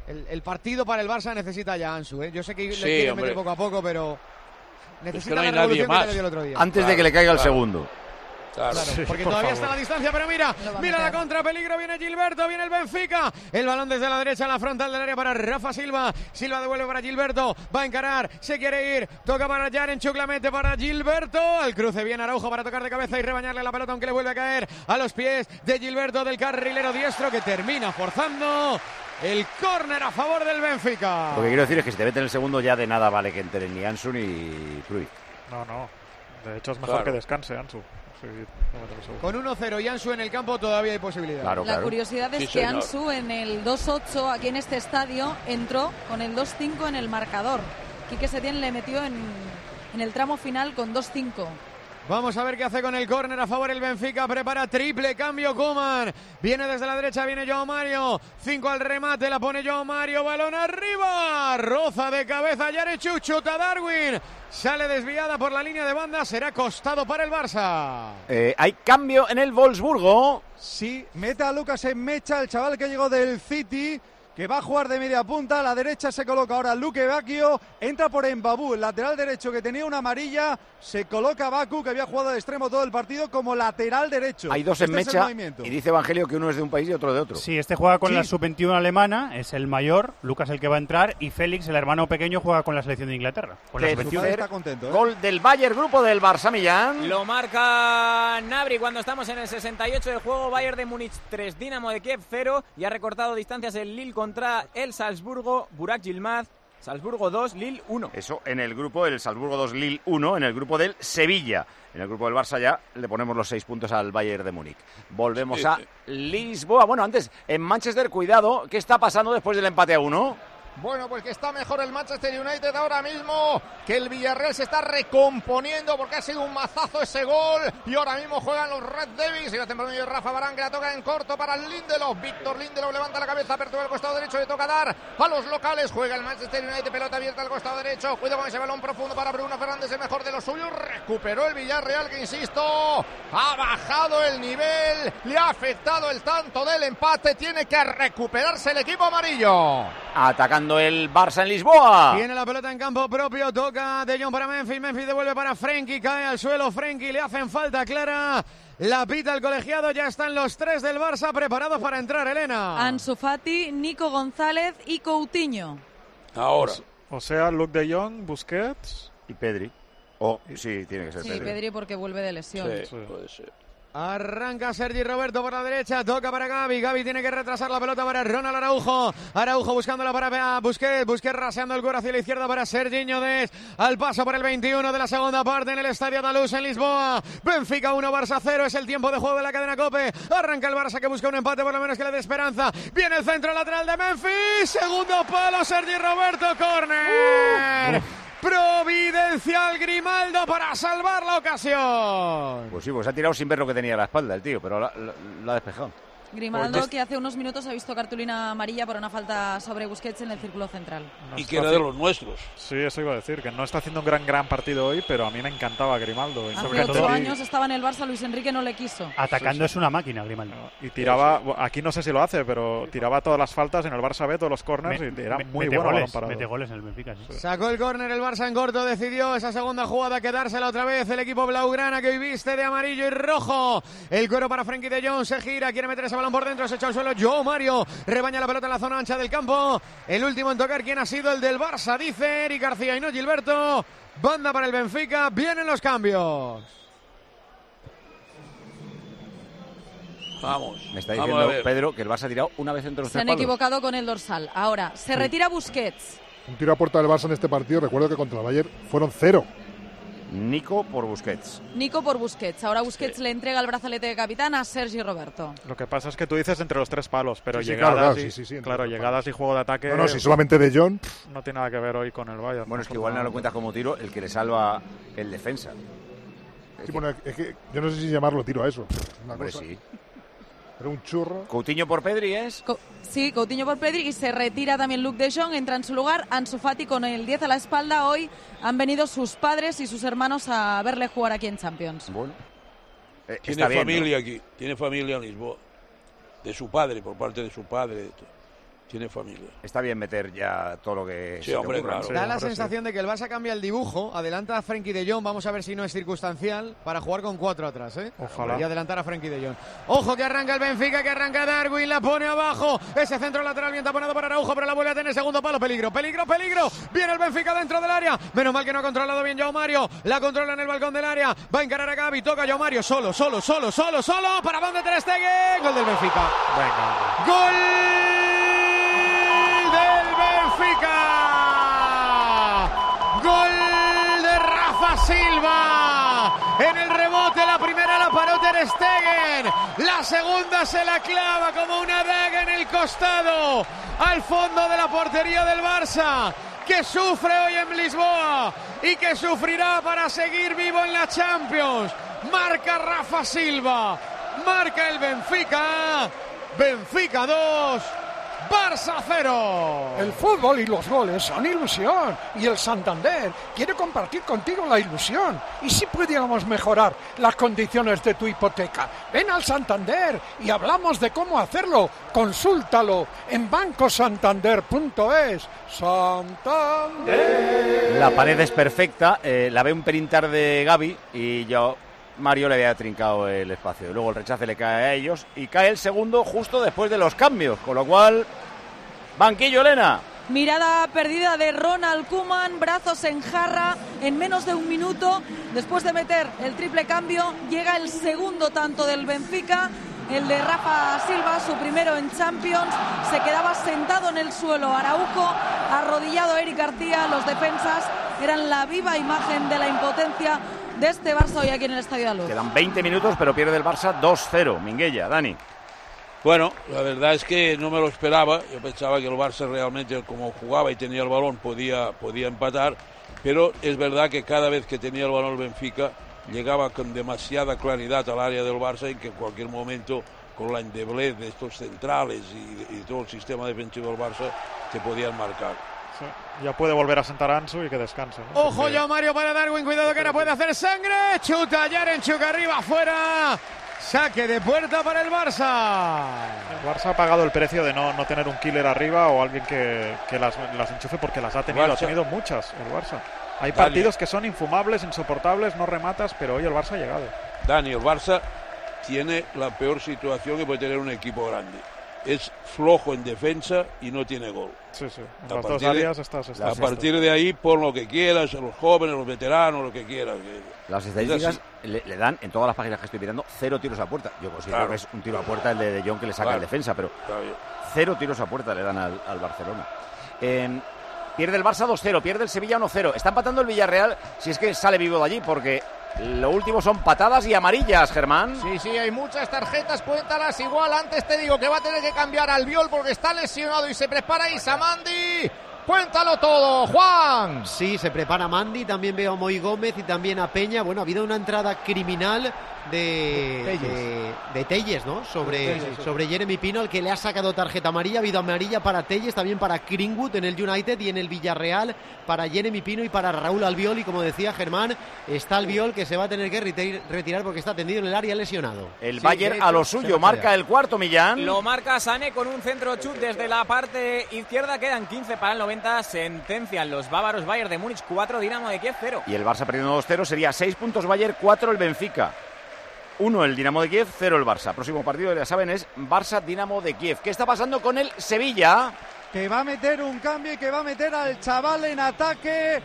el, el partido para el Barça necesita ya Ansu, ¿eh? Yo sé que Sí, le quiere hombre. meter poco a poco, pero necesita Es que no hay la revolución nadie que le dio el otro día. Antes Claro, de que le caiga el claro. segundo. Claro. Claro, Sí, porque por todavía favor. está la distancia, pero mira, Lo va a mira la meter. contra, peligro, viene Gilberto, viene el Benfica, el balón desde la derecha en la frontal del área para Rafa Silva, Silva devuelve para Gilberto, va a encarar, se quiere ir, toca para Yarenchuk, la mete para Gilberto, el cruce viene Araujo para tocar de cabeza y rebañarle la pelota, aunque le vuelve a caer a los pies de Gilberto, del carrilero diestro, que termina forzando el córner a favor del Benfica. Lo que quiero decir es que si te meten el segundo ya de nada vale que entren ni Ansu ni Cruyff. No, no. De hecho es mejor Claro. que descanse, Ansu. Sí, no me tengo seguro. Con uno cero y Ansu en el campo todavía hay posibilidad. Claro, La claro. curiosidad es Sí, que señor. Ansu en el dos ocho aquí en este estadio entró con el dos cinco en el marcador. Quique Setién le metió en, en el tramo final con dos cinco. Vamos a ver qué hace con el córner a favor el Benfica. Prepara triple cambio Koeman. Viene desde la derecha, viene Joao Mario. Cinco al remate, la pone Joao Mario. Balón arriba. Roza de cabeza Yarenchuk, chuta Darwin. Sale desviada por la línea de banda. Será costado para el Barça. Eh, hay cambio en el Wolfsburgo. Sí, mete a Lucas en Mecha, el chaval que llegó del City, que va a jugar de media punta. A la derecha se coloca ahora Luque Bacchio, entra por Mbabú, el lateral derecho que tenía una amarilla, se coloca Baku, que había jugado de extremo todo el partido, como lateral derecho. Hay dos en Este es el Mecha movimiento. y dice Evangelio que uno es de un país y otro de otro. Sí, este juega con Sí. la sub veintiuno alemana, es el mayor, Lucas el que va a entrar, y Félix, el hermano pequeño, juega con la selección de Inglaterra. Con la Tercer sub Su veintiuno. padre está contento, ¿eh? Gol del Bayern, grupo del Barça Millán. Lo marca Gnabry cuando estamos en el sesenta y ocho del juego. Bayern de Múnich tres, Dinamo de Kiev cero. Y ha recortado distancias el Lille contra el Salzburgo. Burak Yilmaz, Salzburgo dos, Lille uno. Eso en el grupo del Salzburgo dos, Lille uno, en el grupo del Sevilla. En el grupo del Barça ya le ponemos los seis puntos al Bayern de Múnich. Volvemos Sí, a sí. Lisboa. Bueno, antes, en Manchester, cuidado, ¿qué está pasando después del empate a uno? Bueno, pues que está mejor el Manchester United ahora mismo, que el Villarreal se está recomponiendo porque ha sido un mazazo ese gol y ahora mismo juegan los Red Devils y lo hacen por medio de Rafa Barán, que la toca en corto para Lindelof. Víctor Lindelof levanta la cabeza, apertura al costado derecho, le toca dar a los locales, juega el Manchester United, pelota abierta al costado derecho, cuidado con ese balón profundo para Bruno Fernández, el mejor de los suyos, recuperó el Villarreal, que insisto, ha bajado el nivel, le ha afectado el tanto del empate, tiene que recuperarse el equipo amarillo. Atacando el Barça en Lisboa. Tiene la pelota en campo propio, toca De Jong para Memphis, Memphis devuelve para Frenkie, cae al suelo Frenkie, le hacen falta clara, la pita el colegiado, ya están los tres del Barça preparados para entrar, Elena. Ansu Fati, Nico González y Coutinho. Ahora. O sea, Luke de Jong, Busquets y Pedri. Oh, sí, tiene que ser Sí, Pedri. Pedri porque vuelve de lesión. Sí, puede ser. Arranca Sergi Roberto por la derecha, toca para Gavi, Gavi tiene que retrasar la pelota para Ronald Araujo, Araujo buscándola para Busquets, Busquets raseando el cuero hacia la izquierda para Sergiño Dest, al paso por el veintiuno de la segunda parte en el Estadio Andaluz en Lisboa. Benfica uno, Barça cero, es el tiempo de juego de la cadena COPE, arranca el Barça que busca un empate por lo menos que le dé esperanza, viene el centro lateral de Memphis, segundo palo Sergi Roberto, córner. Uh. Providencial Grimaldo para salvar la ocasión. Pues sí, pues ha tirado sin ver lo que tenía a la espalda el tío, pero la, la, la ha despejado. Grimaldo, Pues que hace unos minutos ha visto cartulina amarilla por una falta sobre Busquets en el círculo central. No Y está que era de los nuestros. Sí, eso iba a decir, que no está haciendo un gran gran partido hoy, pero a mí me encantaba Grimaldo. Y Hace sobre ocho todo, años estaba en el Barça, Luis Enrique no le quiso. Atacando Sí, sí. es una máquina, Grimaldo. y tiraba, aquí no sé si lo hace, pero tiraba todas las faltas en el Barça B, todos los corners, Me- y era me- muy mete bueno balón goles, parado. mete goles en el Benfica, sí. Sacó el córner el Barça en corto, decidió esa segunda jugada quedársela otra vez el equipo blaugrana que hoy viste de amarillo y rojo. El cuero para Frenkie de Jong, se gira, quiere meter ese balón por dentro, se echa al suelo Joao Mario, rebaña la pelota en la zona ancha del campo. El último en tocar, ¿quién ha sido? El del Barça, dice Eric García y no Gilberto. Banda para el Benfica, vienen los cambios. Vamos. Me está vamos diciendo a ver. Pedro que el Barça ha tirado una vez entre los Se tres han palos. equivocado con el dorsal. Ahora, se retira Busquets. Un tiro a puerta del Barça en este partido, recuerdo que contra el Bayern fueron cero. Nico por Busquets. Nico por Busquets. Ahora Busquets le entrega el brazalete de capitán a Sergi Roberto. Lo que pasa es que tú dices entre los tres palos, pero Sí, sí, llegadas, claro, claro, y, sí, sí, sí, entre claro, los tres llegadas y juego de ataque No, no, si solamente de Jong. no tiene nada que ver hoy con el Bayern. Bueno, es que igual no lo cuentas como tiro el que le salva el defensa. Sí, bueno, es que yo no sé si llamarlo tiro a eso. Una Hombre, cosa. sí. Era un churro. Coutinho por Pedri es. Co- sí, Coutinho por Pedri y se retira también Luke de Jong, entra en su lugar Ansu Fati con el diez a la espalda. Hoy han venido sus padres y sus hermanos a verle jugar aquí en Champions. Bueno. Eh, Tiene está bien, familia ¿no? aquí, tiene familia en Lisboa. De su padre, por parte de su padre. tiene familia. Está bien meter ya todo lo que sí, se te hombre, ocurra. claro. Da la sensación de que el Barça cambia el dibujo, adelanta a Frenkie de Jong, vamos a ver si no es circunstancial, para jugar con cuatro atrás, ¿eh? Ojalá. Y adelantar a Frenkie de Jong. Ojo que arranca el Benfica, que arranca Darwin, la pone abajo, ese centro lateral bien taponado para Araujo, pero la vuelve a tener segundo palo, peligro, peligro, peligro, viene el Benfica dentro del área, menos mal que no ha controlado bien Joao Mario, la controla en el balcón del área, va a encarar a Gavi, toca Joao Mario, solo, solo, solo, solo, solo, para Van de Ter Stegen, gol del Benfica. Venga. Gol del Benfica. Gol de Rafa Silva. En el rebote la primera la paró Ter Stegen. La segunda se la clava como una daga en el costado. Al fondo de la portería del Barça, que sufre hoy en Lisboa y que sufrirá para seguir vivo en la Champions. Marca Rafa Silva. Marca el Benfica. Benfica dos. Barça cero. El fútbol y los goles son ilusión y el Santander quiere compartir contigo la ilusión. ¿Y si pudiéramos mejorar las condiciones de tu hipoteca? Ven al Santander y hablamos de cómo hacerlo. Consúltalo en banco santander punto es. Santander. La pared es perfecta, eh, la ve un pelín tarde Gavi y yo... Mario le había trincado el espacio. Luego el rechace le cae a ellos y cae el segundo justo después de los cambios. Con lo cual, banquillo, Elena. Mirada perdida de Ronald Koeman, brazos en jarra en menos de un minuto. Después de meter el triple cambio, llega el segundo tanto del Benfica, el de Rafa Silva, su primero en Champions. Se quedaba sentado en el suelo Araujo, arrodillado Eric García. Los defensas eran la viva imagen de la impotencia de este Barça hoy aquí en el Estadio de Luz. Quedan veinte minutos, pero pierde el Barça dos cero. Minguella, Dani. Bueno, la verdad es que no me lo esperaba. Yo pensaba que el Barça realmente, como jugaba y tenía el balón, podía, podía empatar. Pero es verdad que cada vez que tenía el balón el Benfica, llegaba con demasiada claridad al área del Barça y que en cualquier momento, con la endeblez de estos centrales y, y todo el sistema defensivo del Barça, te podían marcar. Sí. Ya puede volver a sentar a Ansu y que descanse, ¿no? Ojo, Porque... ya Mario para Darwin, cuidado que ahora puede hacer sangre. Chuta Yarenchuk arriba, afuera. Saque de puerta para el Barça. El Barça ha pagado el precio de no, no tener un killer arriba o alguien que, que las, las enchufe, porque las ha tenido, Barça. ha tenido muchas el Barça. Hay Dani. partidos que son infumables, insoportables, no rematas, pero hoy el Barça ha llegado. Dani, el Barça tiene la peor situación que puede tener un equipo grande. Es flojo en defensa y no tiene gol. Sí, sí. En las dos áreas estás, estás A partir de ahí, pon lo que quieras, a los jóvenes, a los veteranos, lo que quieras. Las estadísticas le, le dan, en todas las páginas que estoy mirando, cero tiros a puerta. Yo considero claro. que es un tiro a puerta el de De Jong que le saca claro. el defensa, pero claro. cero tiros a puerta le dan al, al Barcelona. Eh, pierde el Barça dos cero, pierde el Sevilla uno cero. Está empatando el Villarreal, si es que sale vivo de allí, porque... Lo último son patadas y amarillas, Germán. Sí, sí, hay muchas tarjetas, cuéntalas igual. Antes te digo que va a tener que cambiar al Albiol porque está lesionado y se prepara Isamandi. Cuéntalo todo, Juan. Sí, se prepara Mandi, también veo a Moy Gómez y también a Peña. Bueno, ha habido una entrada criminal de Telles, de, de Telles ¿no? Sobre, Telles, sí. sobre Jeremy Pino, al que le ha sacado tarjeta amarilla. Ha habido amarilla para Telles, también para Greenwood en el United y en el Villarreal, para Jeremy Pino y para Raúl Albiol. Y como decía Germán, está Albiol que se va a tener que retirar porque está tendido en el área lesionado. El sí, Bayern a lo suyo, marca el cuarto, Millán. Lo marca Sané con un centro chut desde la parte izquierda. Quedan quince para el noventa. Sentencian los bávaros. Bayern de Múnich cuatro, Dinamo de Kiev cero. Y el Barça perdiendo dos cero, sería seis puntos Bayern, cuatro el Benfica. uno el Dinamo de Kiev, cero el Barça. Próximo partido, ya saben, es Barça-Dinamo de Kiev. ¿Qué está pasando con el Sevilla? Que va a meter un cambio y que va a meter al chaval en ataque.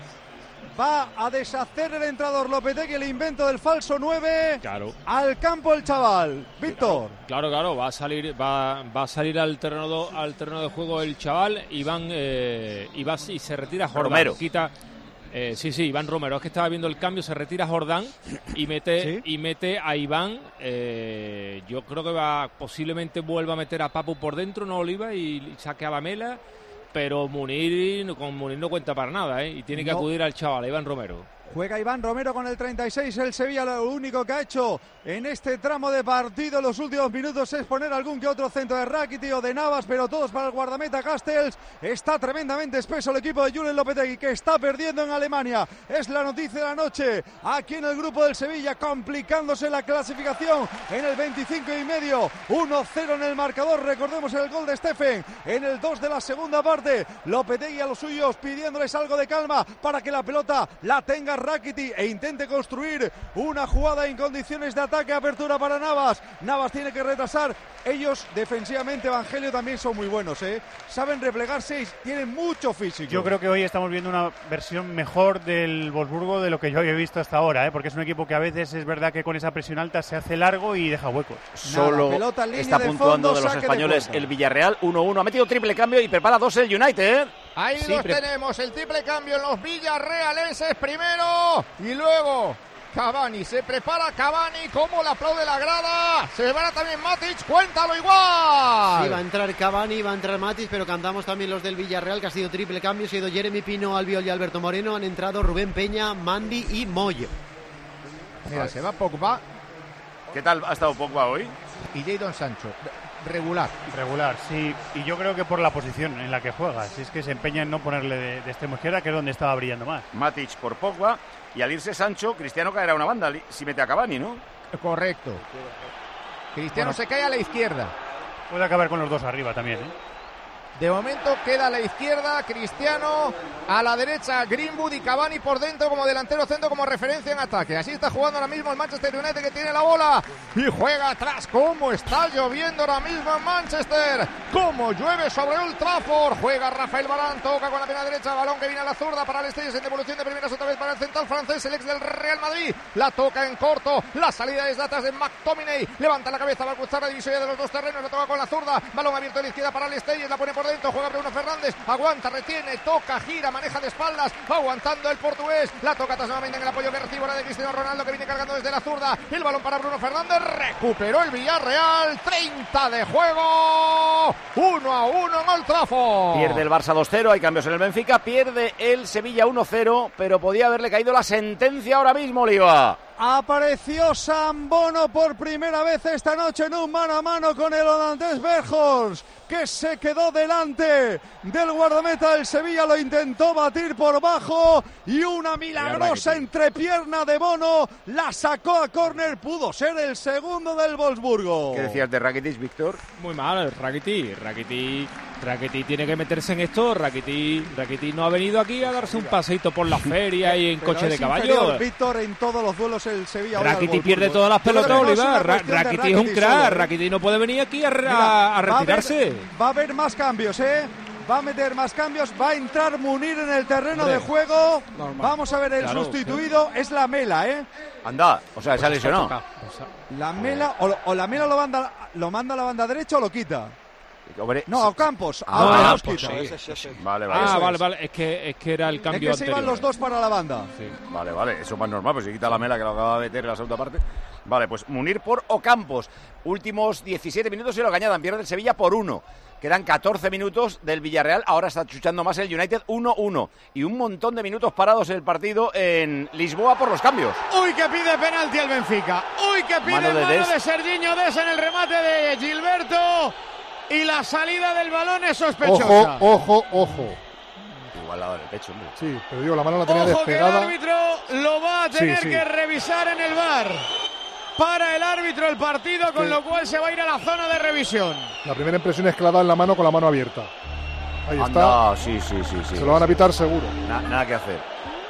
Va a deshacer el entrador Lopetegui el invento del falso nueve. Claro. Al campo el chaval. Víctor. Claro, claro, va a salir, va, va a salir al terreno, do, al terreno de juego el chaval. Iván eh, y, va, y se retira Jordán. Romero. Quita, eh, sí, sí, Iván Romero. Es que estaba viendo el cambio, se retira Jordán y mete, ¿sí? y mete a Iván. Eh, yo creo que va, posiblemente vuelva a meter a Papu por dentro, no Oliva, y, y saque a Lamela. Pero Munir, con Munir no cuenta para nada, ¿eh? Y tiene que no. acudir al chaval, Iván Romero. Juega Iván Romero con el treinta y seis. El Sevilla lo único que ha hecho en este tramo de partido en los últimos minutos es poner algún que otro centro de Rakitic o de Navas, pero todos para el guardameta Castells. Está tremendamente espeso el equipo de Julen Lopetegui, que está perdiendo en Alemania. Es la noticia de la noche aquí en el grupo del Sevilla, complicándose la clasificación en el veinticinco y medio. uno cero en el marcador. Recordemos el gol de Steffen en el dos de la segunda parte. Lopetegui a los suyos pidiéndoles algo de calma para que la pelota la tenga Rakitic e intente construir una jugada en condiciones de ataque. Apertura para Navas. Navas tiene que retrasar. Ellos defensivamente, Evangelio, también son muy buenos, ¿eh? Saben replegarse y tienen mucho físico. Yo creo que hoy estamos viendo una versión mejor del Wolfsburgo de lo que yo había visto hasta ahora, ¿eh? Porque es un equipo que a veces es verdad que con esa presión alta se hace largo y deja huecos. Solo está puntuando de los españoles el Villarreal uno uno. Ha metido triple cambio y prepara dos el United, ¿eh? Ahí sí, los pre- tenemos, el triple cambio en los villarrealenses primero y luego Cavani, se prepara Cavani, como le aplaude la grada, se prepara también Matic, cuéntalo igual. Sí, va a entrar Cavani, va a entrar Matic, pero cantamos también los del Villarreal, que ha sido triple cambio, ha sido Jeremy Pino, Albiol y Alberto Moreno, han entrado Rubén Peña, Mandy y Moyo. Mira, se va Pogba. ¿Qué tal ha estado Pogba hoy? Y Jadon Sancho. Regular. Regular, sí. Y yo creo que por la posición en la que juega. Si es que se empeña en no ponerle de, de extremo izquierda, que es donde estaba brillando más. Matic por Pogba. Y al irse Sancho, Cristiano caerá una banda si mete a Cavani, ¿no? Correcto. Cristiano bueno, se cae a la izquierda. Puede acabar con los dos arriba también, ¿eh? De momento queda a la izquierda Cristiano, a la derecha Greenwood y Cavani por dentro como delantero centro, como referencia en ataque. Así está jugando ahora mismo el Manchester United, que tiene la bola y juega atrás. Cómo está lloviendo ahora mismo en Manchester, cómo llueve sobre Old Trafford. Juega Rafael Varane, toca con la pierna derecha, balón que viene a la zurda para el Estelles en devolución de primeras otra vez para el central francés, el ex del Real Madrid. La toca en corto, la salida es de atrás de McTominay, levanta la cabeza, va a cruzar la división de los dos terrenos, la toca con la zurda, balón abierto a la izquierda para el Estelles, la pone por dentro, juega Bruno Fernández, aguanta, retiene, toca, gira, maneja de espaldas, aguantando el portugués, la toca atrás nuevamente en el apoyo que recibe ahora de Cristiano Ronaldo, que viene cargando desde la zurda, el balón para Bruno Fernández, recuperó el Villarreal, treinta de juego, uno a uno en Old Trafford. Pierde el Barça dos cero, hay cambios en el Benfica, pierde el Sevilla uno cero, pero podía haberle caído la sentencia ahora mismo, Oliva. Apareció Sambono por primera vez esta noche en un mano a mano con el holandés Weghorst, que se quedó delante del guardameta del Sevilla, lo intentó batir por bajo y una milagrosa entrepierna de Bono la sacó a córner, pudo ser el segundo del Wolfsburgo. ¿Qué decías de Rakitic, Víctor? Muy mal, Rakitic, Rakitic, Rakitic tiene que meterse en esto, Rakitic, Rakitic no ha venido aquí a darse un paseíto por la feria y en Pero coche de caballo. inferior, Víctor, en todos los duelos el Sevilla. Rakitic pierde todas las pelotas, Oliva. Ra Rakitic es un crack. Rakitic no puede venir aquí a, a, a retirarse. Va a, haber, va a haber más cambios, ¿eh? Va a meter más cambios. Va a entrar Munir en el terreno Hombre, de juego. Normal. Vamos a ver el claro, sustituido. Claro. Es la Mela, ¿eh? Anda, o sea, se ha lesionado. La Mela, o, o la Mela lo manda, lo manda a la banda derecha o lo quita. Hombre, no, a Campos. Ah, a pues sí, sí, sí. Vale, vale. Ah, vale, vale. Es que, es que era el cambio es que anterior. se iban los dos para la banda. Sí. Vale, vale. Eso es más normal, pues si quita la Mela que lo acaba de meter en la segunda parte. Vale, pues Munir por Ocampos. Últimos diecisiete minutos y lo añadan. Pierde el Sevilla por uno. Quedan catorce minutos del Villarreal. Ahora está chuchando más el United uno uno. Y un montón de minutos parados el partido en Lisboa por los cambios. Uy, que pide penalti el Benfica. Uy, que pide mano de, mano de Serginho Dest en el remate de Gilberto. Y la salida del balón es sospechosa. Ojo, ojo, ojo. Igual la da en el pecho, hombre. Sí, pero digo, la mano la tenía ojo despegada. Que el árbitro lo va a tener sí, sí. que revisar en el V A R. Para el árbitro el partido, con sí. lo cual se va a ir a la zona de revisión. La primera impresión es que la da en la mano con la mano abierta. Ahí Anda, está. Sí, sí, sí, sí. Se lo van a pitar seguro. Na nada que hacer.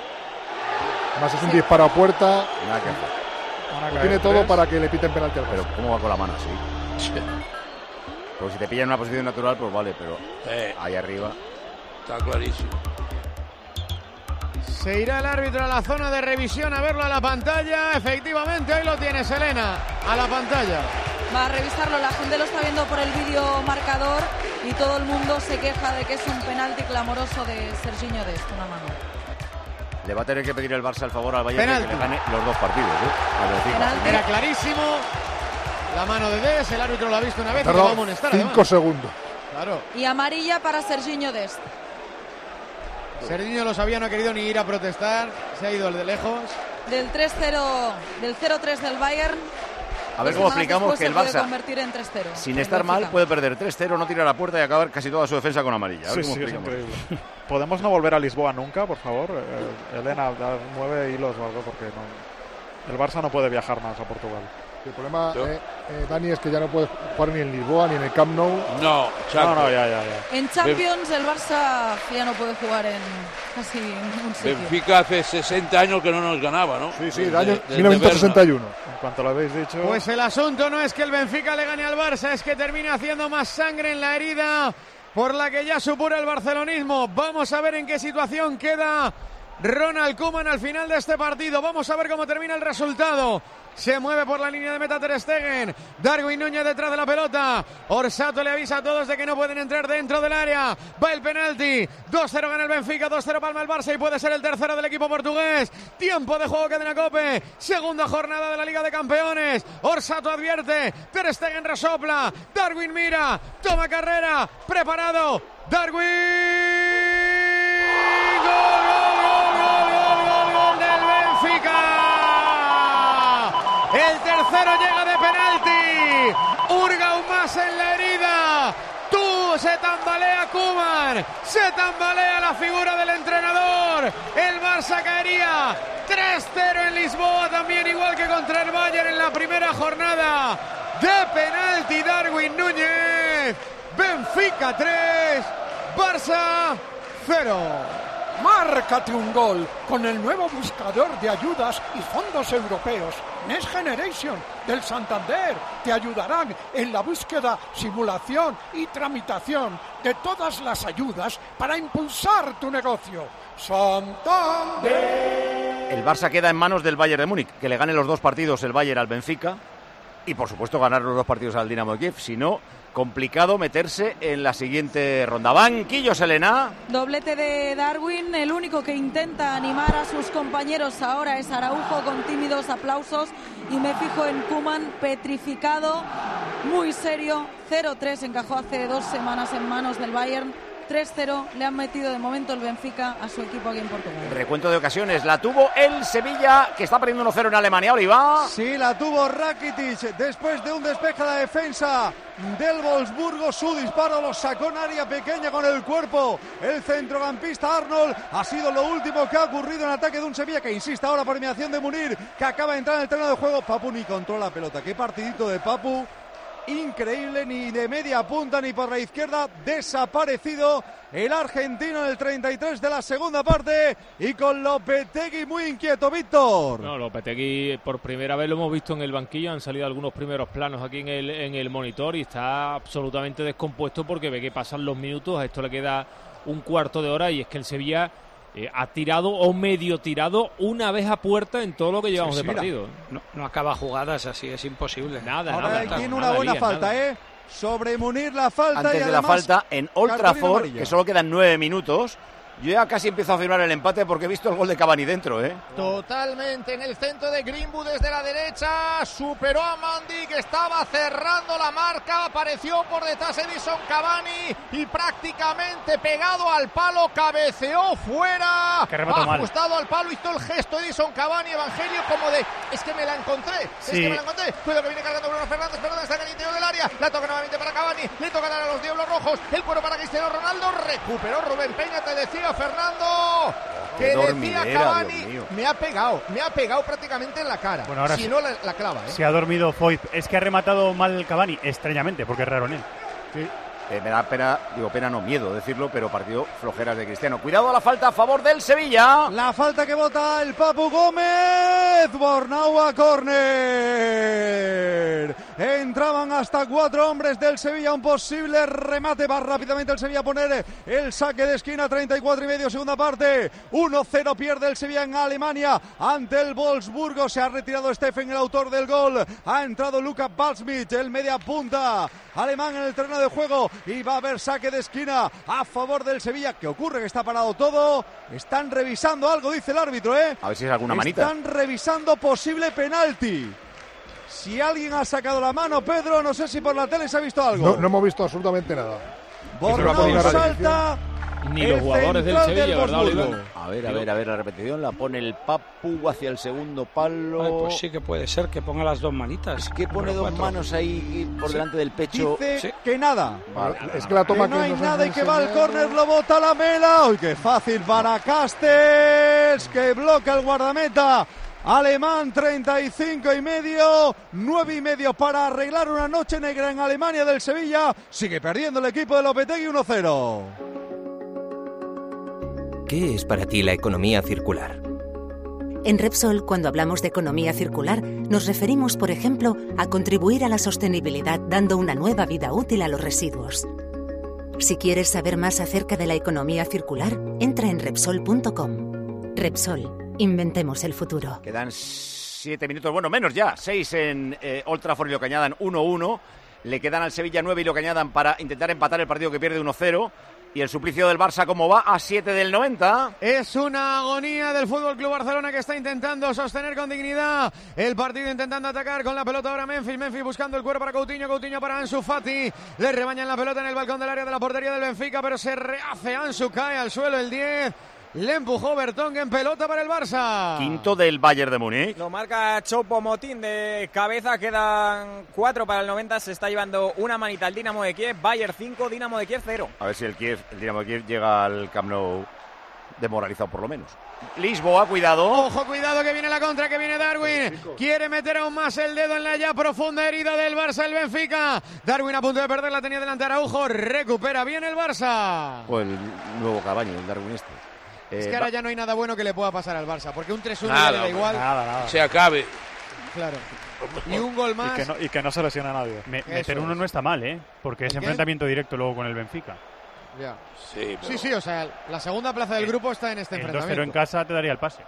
Además es un disparo a puerta. Nada que hacer. Lo tiene todo para que le piten penalti al Pero ¿cómo va con la mano así? Porque si te pilla en una posición natural, pues vale, pero eh, ahí arriba está clarísimo. Se irá el árbitro a la zona de revisión a verlo a la pantalla. Efectivamente, ahí lo tienes, Elena, a la pantalla. Va a revisarlo, la gente lo está viendo por el vídeo marcador y todo el mundo se queja de que es un penalti clamoroso de Serginho Dest, una mano. Le va a tener que pedir el Barça el favor al Bayern de que le gane los dos partidos, ¿eh? Era clarísimo. La mano de Dest, el árbitro lo ha visto una vez y le va a amonestar. Cinco además. segundos. Claro. Y amarilla para Serginho Dest. Serginho lo sabía, no ha querido ni ir a protestar, se ha ido el de lejos. Del tres cero, del cero tres del Bayern. A ver cómo explicamos que el Barça, convertir en tres cero, sin estar mal, puede perder tres cero, no tirar a la puerta y acabar casi toda su defensa con amarilla. A ver sí, cómo sí, es explicamos. increíble. ¿Podemos no volver a Lisboa nunca, por favor? Eh, Elena, da, mueve hilos o algo, porque no, el Barça no puede viajar más a Portugal. El problema, eh, eh, Dani, es que ya no puede jugar ni en Lisboa ni en el Camp Nou. No, no, no, ya, ya, ya. En Champions el Barça ya no puede jugar en casi un sitio. Benfica hace sesenta años que no nos ganaba, ¿no? Sí, sí, de, de año de, mil novecientos sesenta y uno. En cuanto lo habéis dicho... Pues el asunto no es que el Benfica le gane al Barça, es que termina haciendo más sangre en la herida por la que ya supura el barcelonismo. Vamos a ver en qué situación queda Ronald Koeman al final de este partido. Vamos a ver cómo termina el resultado. Se mueve por la línea de meta Ter Stegen. Darwin Núñez detrás de la pelota. Orsato le avisa a todos de que no pueden entrar dentro del área. Va el penalti. dos cero gana el Benfica, dos cero palma el Barça y puede ser el tercero del equipo portugués. Tiempo de juego Cadena COPE. Segunda jornada de la Liga de Campeones. Orsato advierte. Ter Stegen resopla. Darwin mira. Toma carrera. Preparado. Darwin. ¡Gol, gol, gol, gol, gol, gol del Benfica! El tercero llega de penalti. Hurga aún más en la herida. Tú, se tambalea Koeman. Se tambalea la figura del entrenador. El Barça caería tres cero en Lisboa, también igual que contra el Bayern en la primera jornada. De penalti Darwin Núñez. Benfica tres, Barça cero. Márcate un gol con el nuevo buscador de ayudas y fondos europeos Next Generation del Santander. Te ayudarán en la búsqueda, simulación y tramitación de todas las ayudas para impulsar tu negocio. Santander. El Barça queda en manos del Bayern de Múnich, que le gane los dos partidos el Bayern al Benfica y por supuesto ganar los dos partidos al Dinamo de Kiev. Si no, complicado meterse en la siguiente ronda. Banquillos, Elena. Doblete de Darwin, el único que intenta animar a sus compañeros ahora es Araujo con tímidos aplausos y me fijo en Koeman petrificado, muy serio. Cero tres encajó hace dos semanas en manos del Bayern. tres cero le han metido de momento el Benfica a su equipo aquí en Portugal. Recuento de ocasiones, la tuvo el Sevilla, que está perdiendo uno cero en Alemania. Oliva. Sí, la tuvo Rakitic después de un despeje a la defensa del Wolfsburgo. Su disparo lo sacó en área pequeña con el cuerpo el centrocampista Arnold. Ha sido lo último que ha ocurrido en ataque de un Sevilla que insiste ahora por mediación de Munir, que acaba de entrar en el terreno de juego. Papu ni controla la pelota. Qué partidito de Papu. Increíble, ni de media punta ni por la izquierda, desaparecido el argentino en el treinta y tres de la segunda parte y con Lopetegui muy inquieto, Víctor. No, Lopetegui por primera vez lo hemos visto en el banquillo, han salido algunos primeros planos aquí en el, en el monitor y está absolutamente descompuesto porque ve que pasan los minutos, a esto le queda un cuarto de hora y es que el Sevilla Eh, ha tirado o medio tirado una vez a puerta en todo lo que llevamos sí, sí, de partido. No, no acaba jugadas así, es imposible. Nada, Ahora nada. Ahora tiene nada, una nada buena bien, falta, nada. ¿eh? Sobre Munir la falta. Antes y de además, la falta en Old Trafford, que solo quedan nueve minutos. Yo ya casi empiezo a firmar el empate porque he visto el gol de Cavani dentro, ¿eh? Totalmente en el centro de Greenwood desde la derecha. Superó a Mandy, que estaba cerrando la marca. Apareció por detrás Edison Cavani y prácticamente pegado al palo, cabeceó fuera. Ha ajustado al palo, hizo el gesto Edison Cavani, Evangelio, como de es que me la encontré. Sí. Es que me la encontré. Cuidado que viene cargando Bruno Fernández. Fernández está en el interior del área. La toca nuevamente para Cavani. Le toca dar a los Diablos Rojos. El cuero para Cristiano Ronaldo. Recuperó Rubén Peña, te decía Fernando, que decía Cavani, me ha pegado, me ha pegado prácticamente en la cara. Bueno, ahora si sí, no la, la clava, ¿eh? Se ha dormido Foyt. Es que ha rematado mal Cavani, extrañamente, porque es raro en él. Sí. Eh, me da pena, digo pena no, miedo decirlo, pero partido flojeras de Cristiano. Cuidado a la falta a favor del Sevilla. La falta que vota el Papu Gómez. Bornau a córner. Entraban hasta cuatro hombres del Sevilla. Un posible remate. Va rápidamente el Sevilla a poner el saque de esquina. treinta y cuatro y medio, segunda parte. uno cero pierde el Sevilla en Alemania ante el Wolfsburgo. Se ha retirado Steffen, el autor del gol. Ha entrado Lukas Balsmich, el media punta alemán, en el terreno de juego. Y va a haber saque de esquina a favor del Sevilla. ¿Qué ocurre? Que está parado todo. Están revisando algo, dice el árbitro, ¿eh? A ver si es alguna manita. Están revisando posible penalti. Si alguien ha sacado la mano, Pedro, no sé si por la tele se ha visto algo. No, no hemos visto absolutamente nada. Bornau salta Ni los jugadores del Sevilla, ¿verdad, Oliver? A ver, a ver, a ver, la repetición la pone el Papu hacia el segundo palo. Ay, pues sí que puede ser que ponga las dos manitas. Es que pone dos cuatro. manos ahí por sí. delante del pecho. Dice sí. que nada. Vale. Es que la toma que no hay nos nada y que va al enseñado. córner, lo bota la Mela. ¡Uy, qué fácil para Castells! Que bloca el guardameta alemán, treinta y cinco y medio, nueve y medio para arreglar una noche negra en Alemania del Sevilla. Sigue perdiendo el equipo de Lopetegui uno cero. ¿Qué es para ti la economía circular? En Repsol, cuando hablamos de economía circular, nos referimos, por ejemplo, a contribuir a la sostenibilidad dando una nueva vida útil a los residuos. Si quieres saber más acerca de la economía circular, entra en Repsol punto com. Repsol, inventemos el futuro. Quedan siete minutos, bueno, menos ya, seis en eh, Old Trafford y lo que añadan uno uno. Le quedan al Sevilla nueve y lo que añadan para intentar empatar el partido que pierde uno cero. Y el suplicio del Barça, ¿cómo va? A siete del noventa. Es una agonía del Fútbol Club Barcelona que está intentando sostener con dignidad el partido, intentando atacar con la pelota ahora Memphis. Memphis buscando el cuero para Coutinho. Coutinho para Ansu Fati. Le rebañan la pelota en el balcón del área de la portería del Benfica, pero se rehace Ansu, cae al suelo el diez. Le empujó Vertonghen, pelota para el Barça. Quinto del Bayern de Múnich. Lo marca Choupo-Moting de cabeza, quedan cuatro para el noventa, se está llevando una manita el Dinamo de Kiev, Bayern cinco, Dinamo de Kiev cero. A ver si el Kiev, el Dinamo de Kiev llega al Camp Nou demoralizado por lo menos. Lisboa, cuidado. Ojo, cuidado que viene la contra, que viene Darwin. Quiere meter aún más el dedo en la ya profunda herida del Barça, el Benfica. Darwin a punto de perder, la tenía delante Araujo, recupera bien el Barça. O el nuevo Cavani, el Darwin este. Es que ahora ya no hay nada bueno que le pueda pasar al Barça, porque un tres uno nada, ya le da igual. Nada, nada. Se acabe. Claro. Y un gol más. Y que no, y que no se lesiona a nadie. Me, meter uno no está mal, ¿eh? Porque es enfrentamiento directo luego con el Benfica. Ya. Sí, pero... sí, sí, o sea, la segunda plaza del grupo está en este el enfrentamiento. dos cero en casa te daría el pase.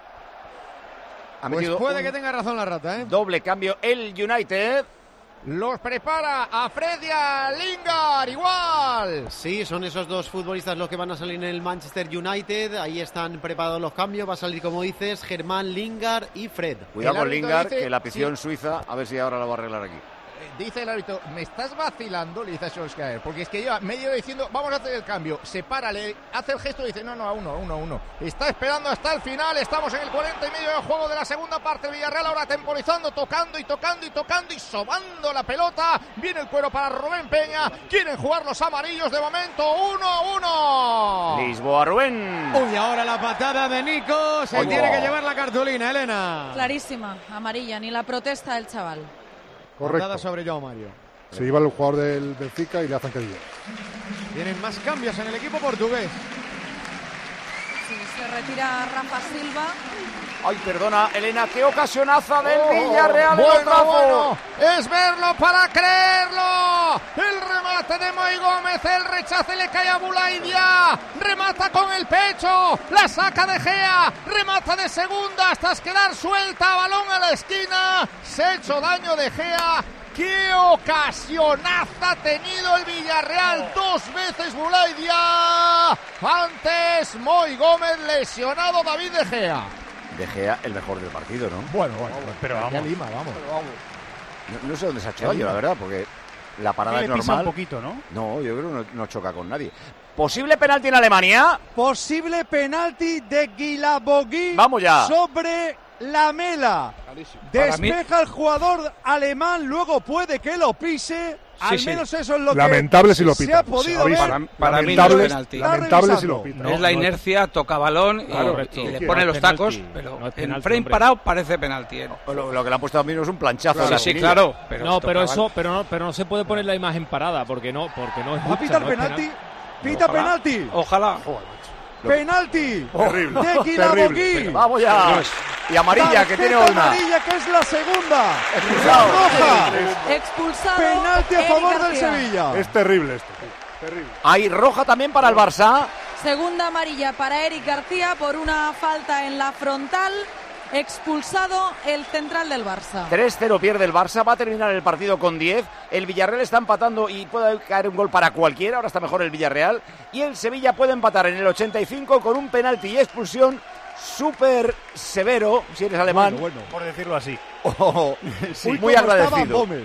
Pues puede que tenga razón la rata, ¿eh? Doble cambio el United. Los prepara a Fred y a Lingard, igual. Sí, son esos dos futbolistas los que van a salir en el Manchester United. Ahí están preparados los cambios. Va a salir, como dices, Germán, Lingard y Fred. Cuidado con Lingard, dice, que la afición sí. suiza, a ver si ahora lo va a arreglar aquí. Dice el árbitro, me estás vacilando, le dice a Solskjaer, porque es que lleva medio diciendo, vamos a hacer el cambio, se para, le hace el gesto y dice, no, no, a uno, a uno, a uno. Está esperando hasta el final, estamos en el cuarenta y medio del juego de la segunda parte, el Villarreal ahora temporizando, tocando y tocando y tocando y sobando la pelota, viene el cuero para Rubén Peña, quieren jugar los amarillos de momento, uno a uno. Lisboa, Rubén. Uy, ahora la patada de Nico, se Oye. tiene que llevar la cartulina, Elena. Clarísima, amarilla, ni la protesta del chaval. Correcto. Patada sobre Joao Mario. Se iba el jugador del Benfica y le hacen que diga. Tienen más cambios en el equipo portugués. Sí, se retira Rafa Silva. Ay, perdona, Elena, qué ocasionaza del Oh, Villarreal. bueno, en Old bueno, es verlo para creerlo. El remate de Moi Gómez, el rechace le cae a Bulaidia. Remata con el pecho, la saca de Gea, remata de segunda hasta quedar suelta, balón a la esquina. Se ha hecho daño de Gea. ¡Qué ocasionaza ha tenido el Villarreal! Dos veces Bulaidia. Antes Moi Gómez lesionado, David de Gea. De Gea, el mejor del partido, ¿no? Bueno, bueno, pero vamos. Lima, vamos. No, no sé dónde se ha hecho daño, la verdad, porque la parada le es pisa normal. un poquito, ¿no? No, yo creo que no, no choca con nadie. ¿Posible penalti en Alemania? Posible penalti de Guilabogui. Vamos ya. Sobre Lamela. Despeja el jugador alemán, luego puede que lo pise. Sí, Al sí. menos eso es lo Lamentable que si lo se pitan. ha podido Habéis- ver. Para, para mí no Lamentable, es penalti. lamentable si lo pitan. es la inercia, toca balón y, Claro, y esto. le No pone es los penalti, tacos, pero no es en penalti, frame hombre. parado parece penalti. ¿eh? Lo, lo que le han puesto a mí no es un planchazo. Claro, a la sí, espinilla. claro. Pero no, pero toca eso, pero no, pero no se puede poner la imagen parada porque no, porque no es ¿Va a justa, pitar no es penalti? penal. Pita Ojalá. penalti. Ojalá. Penalti Terrible. de Terrible. Guilabogui. Vamos ya. No es- Y amarilla, que tiene Tarjeta Olma. amarilla, que es la segunda. Expulsado. Roja. Expulsado. Penalti a Eric favor del García. Sevilla. Es terrible esto. Terrible. Hay roja también para el Barça. Segunda amarilla para Eric García por una falta en la frontal. Expulsado el central del Barça. tres cero pierde el Barça, va a terminar el partido con diez. El Villarreal está empatando y puede caer un gol para cualquiera. Ahora está mejor el Villarreal. Y el Sevilla puede empatar en el ochenta y cinco con un penalti y expulsión súper severo, si eres alemán. Bueno, bueno. Por decirlo así. Oh, Uy, muy cómo estaba agradecido. Bommel.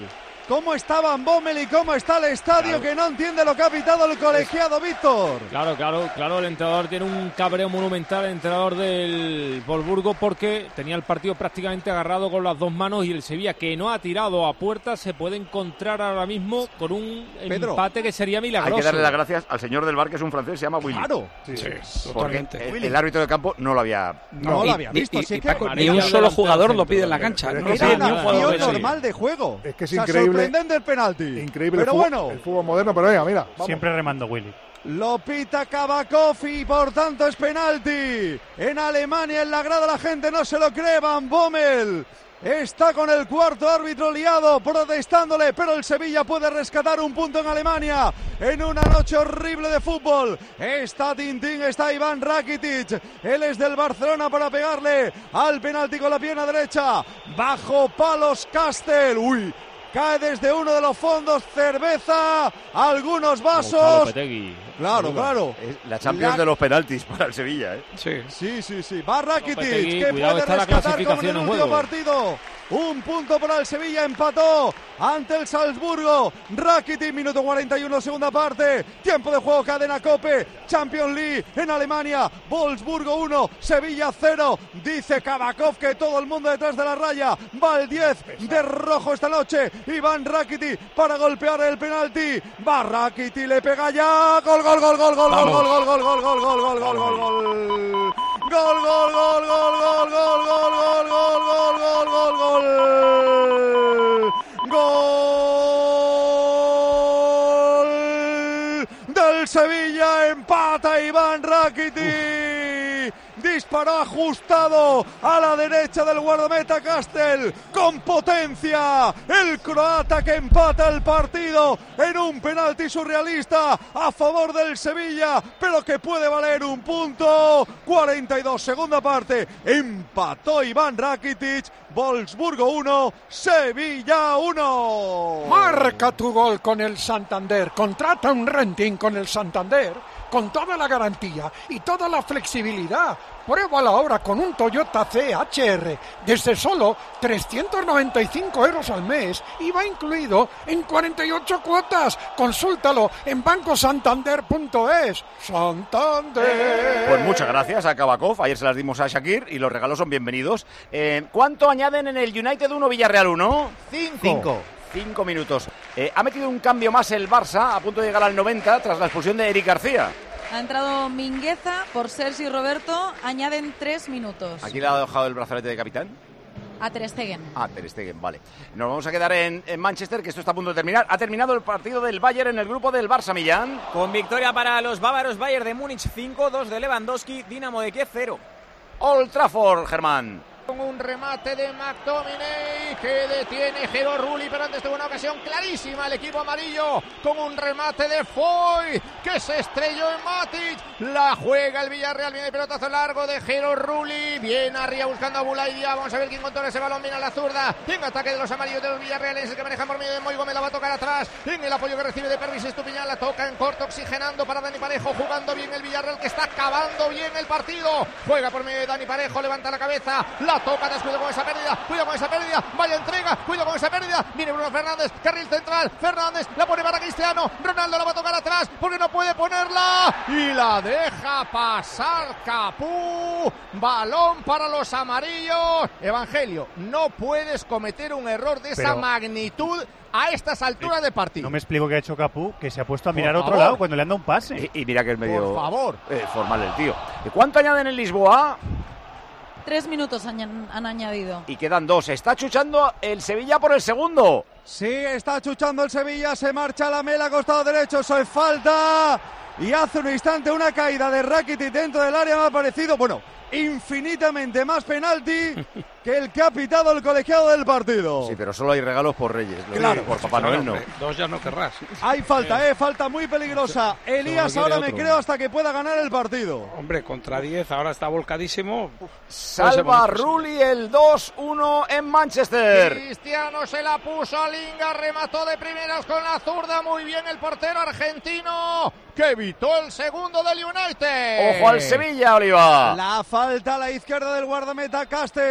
cómo está Van Bommel y cómo está el estadio, claro, que no entiende lo que ha pitado el colegiado, Víctor. Claro, claro, claro, el entrenador tiene un cabreo monumental, el entrenador del Wolfsburgo, porque tenía el partido prácticamente agarrado con las dos manos y el Sevilla, que no ha tirado a puerta, se puede encontrar ahora mismo con un Pedro, empate que sería milagroso. Hay que darle las gracias al señor del bar, que es un francés, se llama Willy. Claro, sí, sí, porque el, el árbitro de campo no lo había, no, no lo había visto. Y, y, y, Paco, ni un solo jugador lo pide en la cancha. No era una acción normal de juego. Es que es o sea, increíble. Sorprendente el penalti. Increíble pero el fútbol, bueno. El fútbol moderno, pero venga, mira. Vamos. Siempre remando Willy. Lo pita Kabakov y por tanto es penalti. En Alemania, en la grada, la gente no se lo cree. Van Bommel está con el cuarto árbitro liado, protestándole, pero el Sevilla puede rescatar un punto en Alemania en una noche horrible de fútbol. Está Tintín, está Iván Rakitic, él es del Barcelona para pegarle al penalti con la pierna derecha. Bajo palos Castel, uy, cae desde uno de los fondos, cerveza, algunos vasos. Claro, claro. Es la Champions la... de los penaltis para el Sevilla, ¿eh? Sí, sí, sí. sí. Va Rakitic, que puede rescatar como en el último partido. Un punto para el Sevilla, empató ante el Salzburgo. Rakitic, minuto cuarenta y uno, segunda parte. Tiempo de juego, cadena COPE. Champions League en Alemania. Wolfsburgo uno, Sevilla cero. Dice Kabakov que todo el mundo detrás de la raya. Va el diez de rojo esta noche. Iván Rakitic para golpear el penalti. Va Rakitic, le pega ya. Gol, gol, gol, gol, gol, gol, gol, gol, gol, gol, gol, gol, gol, gol, gol, gol. Gol, gol, gol, gol, gol, gol, gol, gol, gol, gol, gol, gol, gol. Gol del Sevilla, empata Iván Rakitic. Disparó ajustado a la derecha del guardameta Castel, con potencia, el croata que empata el partido en un penalti surrealista a favor del Sevilla, pero que puede valer un punto. cuarenta y dos, segunda parte, empató Iván Rakitic. Wolfsburgo uno, Sevilla uno. Marca tu gol con el Santander, contrata un renting con el Santander, con toda la garantía y toda la flexibilidad. Pruébala ahora con un Toyota C H R desde solo trescientos noventa y cinco euros al mes y va incluido en cuarenta y ocho cuotas. Consúltalo en banco santander punto es. Santander. Pues muchas gracias a Kabakov. Ayer se las dimos a Shakir y los regalos son bienvenidos. Eh, ¿Cuánto añaden en el United uno, Villarreal uno? Cinco. Cinco. Cinco minutos. Eh, ha metido un cambio más el Barça, a punto de llegar al noventa, tras la expulsión de Eric García. Ha entrado Mingueza por Sergi Roberto, añaden tres minutos. ¿Aquí le ha dejado el brazalete de capitán? A Ter Stegen. Ah, Ter Stegen, vale. Nos vamos a quedar en, en Manchester, que esto está a punto de terminar. Ha terminado el partido del Bayern en el grupo del Barça, Millán. Con victoria para los bávaros, Bayern de Múnich cinco, dos de Lewandowski, Dinamo de Kiev cero. Old Trafford, Germán. Con un remate de McTominay que detiene Jero Rulli, pero antes tuvo una ocasión clarísima el equipo amarillo con un remate de Foy que se estrelló en Matic. La juega el Villarreal, viene el pelotazo largo de Jero Rulli, viene arriba buscando a Bulaidia. Vamos a ver quién controla ese balón, viene a la zurda. En ataque de los amarillos de los Villarreal, es el que maneja por medio de Moi Gómez, la va a tocar atrás. En el apoyo que recibe de Pervis Estupiñán, la toca en corto, oxigenando para Dani Parejo, jugando bien el Villarreal, que está acabando bien el partido. Juega por medio de Dani Parejo, levanta la cabeza, la toca, descuido con esa pérdida, cuidado con esa pérdida, vaya entrega, cuidado con esa pérdida, viene Bruno Fernández, carril central, Fernández, la pone para Cristiano, Ronaldo la va a tocar atrás, porque no puede ponerla, y la deja pasar Capú, balón para los amarillos. Evangelio, no puedes cometer un error de esa Pero... magnitud a estas alturas de partido. No me explico qué ha hecho Capú, que se ha puesto a mirar Por a otro favor. lado cuando le anda un pase. Y, y mira que es medio... Por favor. Eh, formal el tío. ¿Y cuánto añaden en Lisboa? Tres minutos han, han añadido. Y quedan dos. Está chuchando el Sevilla por el segundo. Sí, está chuchando el Sevilla, se marcha la Mela, costado derecho, eso es falta. Y hace un instante una caída de Rakitic dentro del área, me ha parecido, bueno, infinitamente más penalti que el que ha pitado el colegiado del partido. Sí, pero solo hay regalos por Reyes. Lo Claro. digo, por Papá Noel no. Dos ya no querrás. Hay falta, eh, falta muy peligrosa. Elías, Solo quiere ahora me otro. creo hasta que pueda ganar el partido. Hombre, contra diez, ahora está volcadísimo. Salva Rulli el dos uno en Manchester. Cristiano se la puso a Linga, remató de primeras con la zurda, muy bien el portero argentino, que evitó el segundo del United. Ojo al Sevilla, Oliva. La falta a la izquierda del guardameta Castel.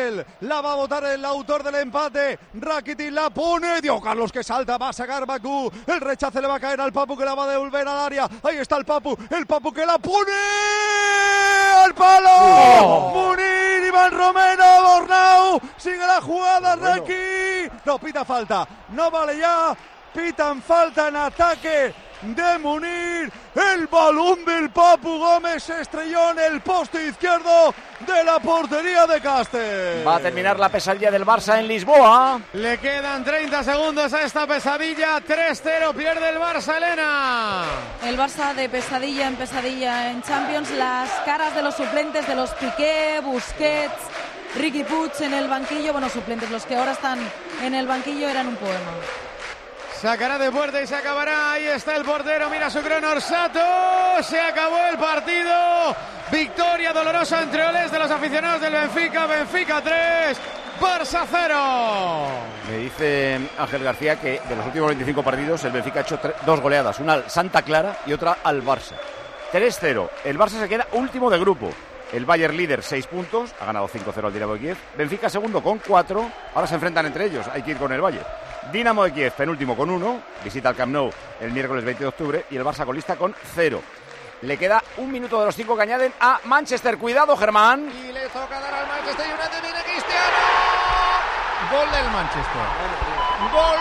la va a botar el autor del empate. Rakitic la pone, Diego Carlos que salta, va a sacar Bakú, el rechace le va a caer al Papu que la va a devolver al área. Ahí está el Papu, el Papu que la pone al palo. Oh. Munir, Iván Romero, Bornau, sigue la jugada, bueno. Raki, no pita falta, no vale ya, pitan falta en ataque de Munir, el balón del Papu Gómez se estrelló en el poste izquierdo de la portería de Castel. Va a terminar la pesadilla del Barça en Lisboa. Le quedan treinta segundos a esta pesadilla, tres cero pierde el Barça, Elena. El Barça de pesadilla en pesadilla en Champions, las caras de los suplentes de los Piqué, Busquets, Riqui Puig en el banquillo, bueno, suplentes, los que ahora están en el banquillo eran un poema. Sacará de puerta y se acabará. Ahí está el portero. Mira su crono Orsato. Se acabó el partido. Victoria dolorosa entre olés de los aficionados del Benfica. Benfica tres, Barça cero. Me dice Ángel García que de los últimos veinticinco partidos el Benfica ha hecho tres, dos goleadas. Una al Santa Clara y otra al Barça. tres cero. El Barça se queda último de grupo. El Bayern líder, seis puntos. Ha ganado cinco cero al Dinamo de Kiev. Benfica segundo con cuatro. Ahora se enfrentan entre ellos. Hay que ir con el Bayern. Dinamo de Kiev, penúltimo con uno, visita al Camp Nou el miércoles veinte de octubre y el Barça colista con cero. Le queda un minuto de los cinco que añaden a Manchester. Cuidado, Germán. Y le toca dar al Manchester United, viene Cristiano. Gol del Manchester. Gol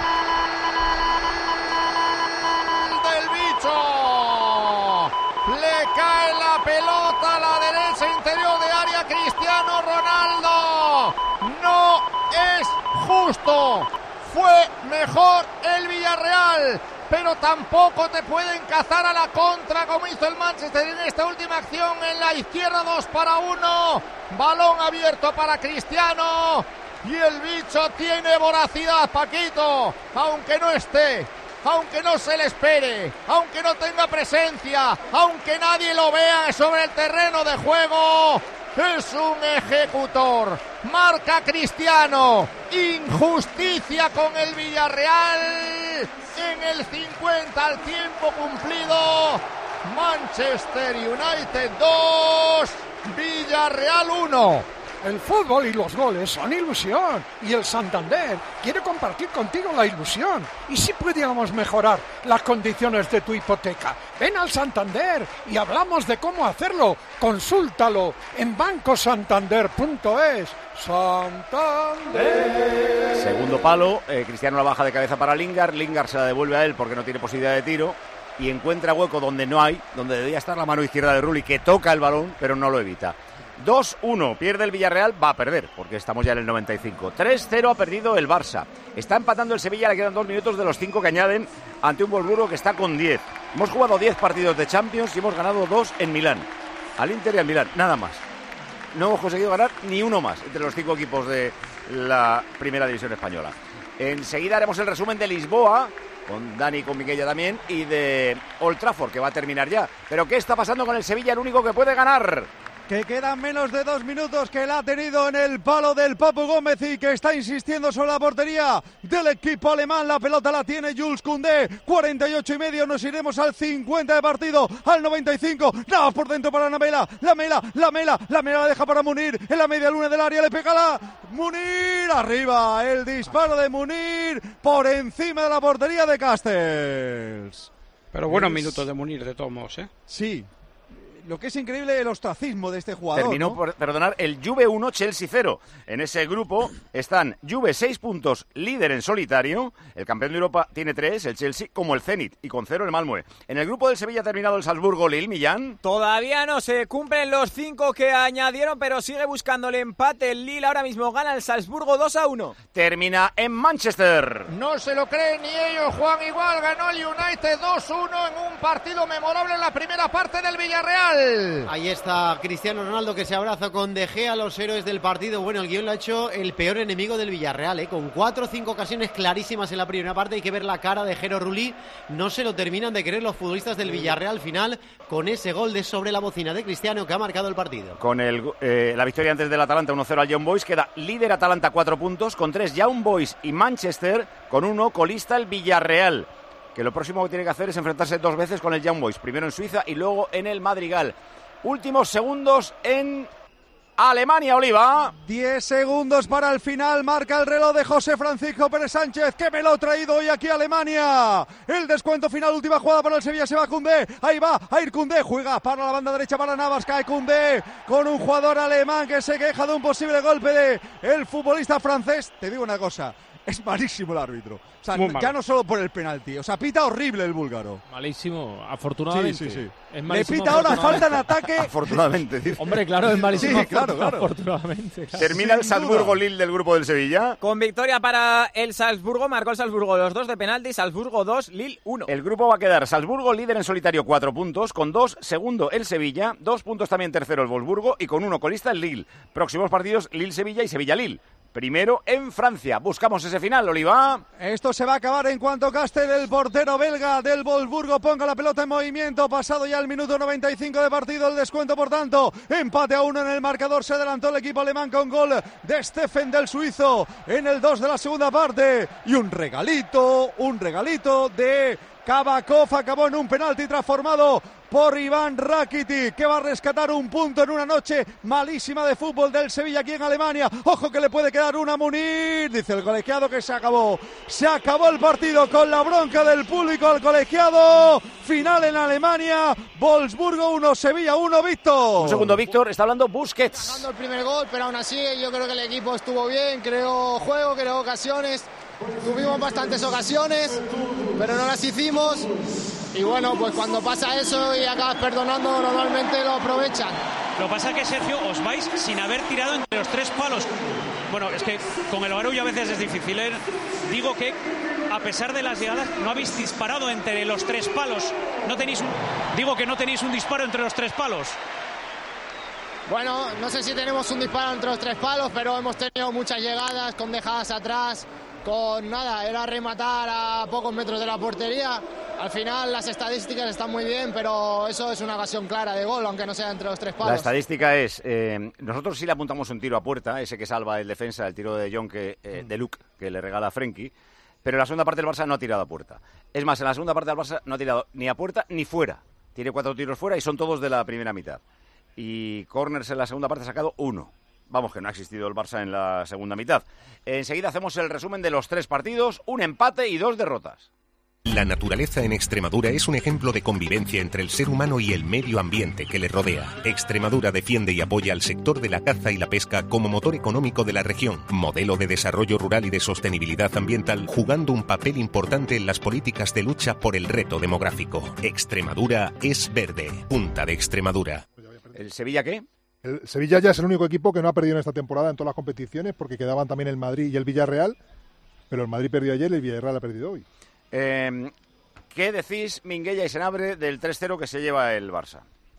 del bicho. Le cae la pelota a la derecha interior de área Cristiano Ronaldo. No es justo. Fue mejor el Villarreal, pero tampoco te pueden cazar a la contra como hizo el Manchester en esta última acción en la izquierda, dos para uno. Balón abierto para Cristiano y el bicho tiene voracidad, Paquito, aunque no esté, aunque no se le espere, aunque no tenga presencia, aunque nadie lo vea sobre el terreno de juego. Es un ejecutor. Marca Cristiano. Injusticia con el Villarreal. En el cincuenta al tiempo cumplido. Manchester United dos, Villarreal uno. El fútbol y los goles son ilusión y el Santander quiere compartir contigo la ilusión. ¿Y si pudiéramos mejorar las condiciones de tu hipoteca? Ven al Santander y hablamos de cómo hacerlo. Consúltalo en banco santander punto es. Santander. Segundo palo, eh, Cristiano la baja de cabeza para Lingard. Lingard se la devuelve a él porque no tiene posibilidad de tiro y encuentra hueco donde no hay, donde debería estar la mano izquierda de Rulli, que toca el balón pero no lo evita. dos uno, pierde el Villarreal, va a perder, porque estamos ya en el noventa y cinco. tres cero ha perdido el Barça. Está empatando el Sevilla, le quedan dos minutos de los cinco que añaden ante un Wolfsburgo que está con diez. Hemos jugado diez partidos de Champions y hemos ganado dos en Milán. Al Inter y al Milán, nada más. No hemos conseguido ganar ni uno más entre los cinco equipos de la primera división española. Enseguida haremos el resumen de Lisboa, con Dani y con Miquella también, y de Old Trafford, que va a terminar ya. Pero ¿qué está pasando con el Sevilla, el único que puede ganar? Que quedan menos de dos minutos, que la ha tenido en el palo del Papu Gómez y que está insistiendo sobre la portería del equipo alemán. La pelota la tiene Jules Koundé, cuarenta y ocho y medio, nos iremos al cincuenta de partido, al noventa y cinco, nada por dentro para Lamela, Lamela, Lamela, Lamela la deja para Munir, en la media luna del área le pega la Munir, arriba, el disparo de Munir por encima de la portería de Castells. Pero buenos es... minutos de Munir de todos modos, ¿eh? Sí. Lo que es increíble el ostracismo de este jugador. Terminó, ¿no? por perdonar, el Juve uno, Chelsea cero. En ese grupo están Juve seis puntos, líder en solitario. El campeón de Europa tiene tres, el Chelsea, como el Zenit, y con cero el Malmö. En el grupo del Sevilla ha terminado el Salzburgo, Lille, Millán. Todavía no se cumplen los cinco que añadieron, pero sigue buscando el empate. El Lille ahora mismo gana el Salzburgo dos a uno. Termina en Manchester. No se lo creen ni ellos, Juan. Igual ganó el United dos uno en un partido memorable en la primera parte del Villarreal. Ahí está Cristiano Ronaldo, que se abraza con De Gea, los héroes del partido. Bueno, el guión lo ha hecho el peor enemigo del Villarreal, ¿eh? Con cuatro o cinco ocasiones clarísimas en la primera parte. Hay que ver la cara de Jero Rulli. No se lo terminan de creer los futbolistas del Villarreal final con ese gol de sobre la bocina de Cristiano que ha marcado el partido. Con el, eh, la victoria antes del Atalanta uno cero al Young Boys, queda líder Atalanta cuatro puntos, con tres Young Boys y Manchester, con uno colista el Villarreal, que lo próximo que tiene que hacer es enfrentarse dos veces con el Young Boys, primero en Suiza y luego en el Madrigal. Últimos segundos en Alemania, Oliva. diez segundos para el final, marca el reloj de José Francisco Pérez Sánchez, que me lo ha traído hoy aquí a Alemania. El descuento final, última jugada para el Sevilla, se va Koundé, ahí va, a ir Koundé, juega para la banda derecha para Navas, cae Koundé con un jugador alemán que se queja de un posible golpe de el futbolista francés. Te digo una cosa, es malísimo el árbitro. O sea, ya no solo por el penalti, o sea, pita horrible el búlgaro. Malísimo, afortunadamente. Sí, sí, sí. Es Le pita ahora falta en ataque. Afortunadamente, dice. Hombre, claro, es malísimo. Sí, claro, claro. Afortunadamente. Claro. Termina el Salzburgo-Lille del grupo del Sevilla. Con victoria para el Salzburgo, marcó el Salzburgo los dos de penalti, Salzburgo dos, Lille uno. El grupo va a quedar Salzburgo líder en solitario, cuatro puntos, con dos, segundo el Sevilla, dos puntos también tercero el Wolfsburgo y con uno colista el Lille. Próximos partidos, Lille-Sevilla y Sevilla-Lille. Primero en Francia. Buscamos ese final, Oliva. Esto se va a acabar en cuanto Castel, el portero belga del Wolfsburgo, ponga la pelota en movimiento. Pasado ya el minuto noventa y cinco de partido, el descuento, por tanto, empate a uno en el marcador. Se adelantó el equipo alemán con gol de Steffen, del suizo, en el dos de la segunda parte. Y un regalito, un regalito de Kabakov, acabó en un penalti transformado por Iván Rakitic, que va a rescatar un punto en una noche malísima de fútbol del Sevilla aquí en Alemania. Ojo que le puede quedar una a Munir, dice el colegiado que se acabó. Se acabó el partido con la bronca del público al colegiado. Final en Alemania, Wolfsburgo uno, Sevilla uno, Víctor. Un segundo, Víctor, está hablando Busquets. Dando el primer gol, pero aún así yo creo que el equipo estuvo bien, creó juego, creó ocasiones. Tuvimos bastantes ocasiones, pero no las hicimos. Y bueno, pues cuando pasa eso y acabas perdonando, normalmente lo aprovechan. Lo que pasa es que, Sergio, os vais sin haber tirado entre los tres palos. Bueno, es que con el barullo a veces es difícil, ¿eh? Digo que, a pesar de las llegadas, no habéis disparado entre los tres palos. No tenéis un... Digo que no tenéis un disparo entre los tres palos. Bueno, no sé si tenemos un disparo entre los tres palos, pero hemos tenido muchas llegadas con dejadas atrás. Con nada, era rematar a pocos metros de la portería. Al final las estadísticas están muy bien, pero eso es una ocasión clara de gol, aunque no sea entre los tres palos. La estadística es, eh, nosotros sí le apuntamos un tiro a puerta, ese que salva el defensa, el tiro de John, que, eh, de Luke, que le regala a Frenkie, pero en la segunda parte del Barça no ha tirado a puerta. Es más, en la segunda parte del Barça no ha tirado ni a puerta ni fuera. Tiene cuatro tiros fuera y son todos de la primera mitad. Y corners en la segunda parte ha sacado uno. Vamos, que no ha existido el Barça en la segunda mitad. Enseguida hacemos el resumen de los tres partidos, un empate y dos derrotas. La naturaleza en Extremadura es un ejemplo de convivencia entre el ser humano y el medio ambiente que le rodea. Extremadura defiende y apoya al sector de la caza y la pesca como motor económico de la región, modelo de desarrollo rural y de sostenibilidad ambiental, jugando un papel importante en las políticas de lucha por el reto demográfico. Extremadura es verde. Punta de Extremadura. ¿El Sevilla qué? El Sevilla ya es el único equipo que no ha perdido en esta temporada en todas las competiciones, porque quedaban también el Madrid y el Villarreal, pero el Madrid perdió ayer y el Villarreal ha perdido hoy. Eh, ¿Qué decís, Minguella y Senabre, del tres cero que se lleva el Barça?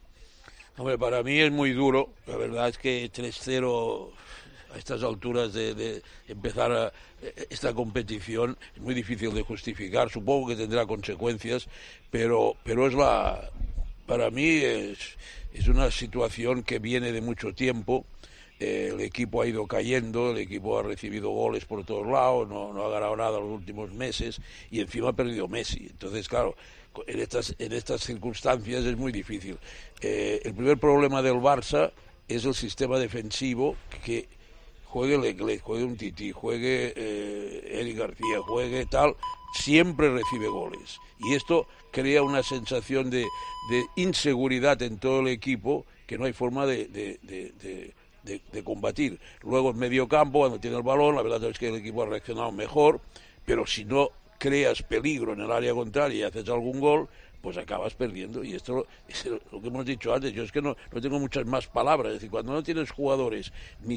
Hombre, para mí es muy duro. La verdad es que tres cero a estas alturas de, de empezar a, esta competición es muy difícil de justificar. Supongo que tendrá consecuencias, pero, pero es la, para mí es... Es una situación que viene de mucho tiempo. Eh, el equipo ha ido cayendo, el equipo ha recibido goles por todos lados, no, no ha ganado nada en los últimos meses y encima ha perdido Messi. Entonces, claro, en estas, en estas circunstancias es muy difícil. Eh, el primer problema del Barça es el sistema defensivo, que juegue Leclerc, juegue un Titi, juegue eh, Eric García, juegue tal, siempre recibe goles. Y esto crea una sensación de, de inseguridad en todo el equipo que no hay forma de, de, de, de, de, de combatir. Luego en medio campo, cuando tiene el balón, la verdad es que el equipo ha reaccionado mejor, pero si no creas peligro en el área contraria y haces algún gol, pues acabas perdiendo. Y esto es lo que hemos dicho antes. Yo es que no, no tengo muchas más palabras. Es decir, cuando no tienes jugadores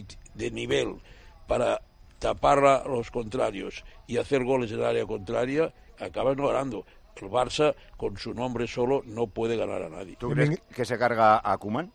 de nivel para tapar a los contrarios y hacer goles en el área contraria, acabas no ganando. El Barça, con su nombre solo, no puede ganar a nadie. ¿Tú crees que se carga a Koeman?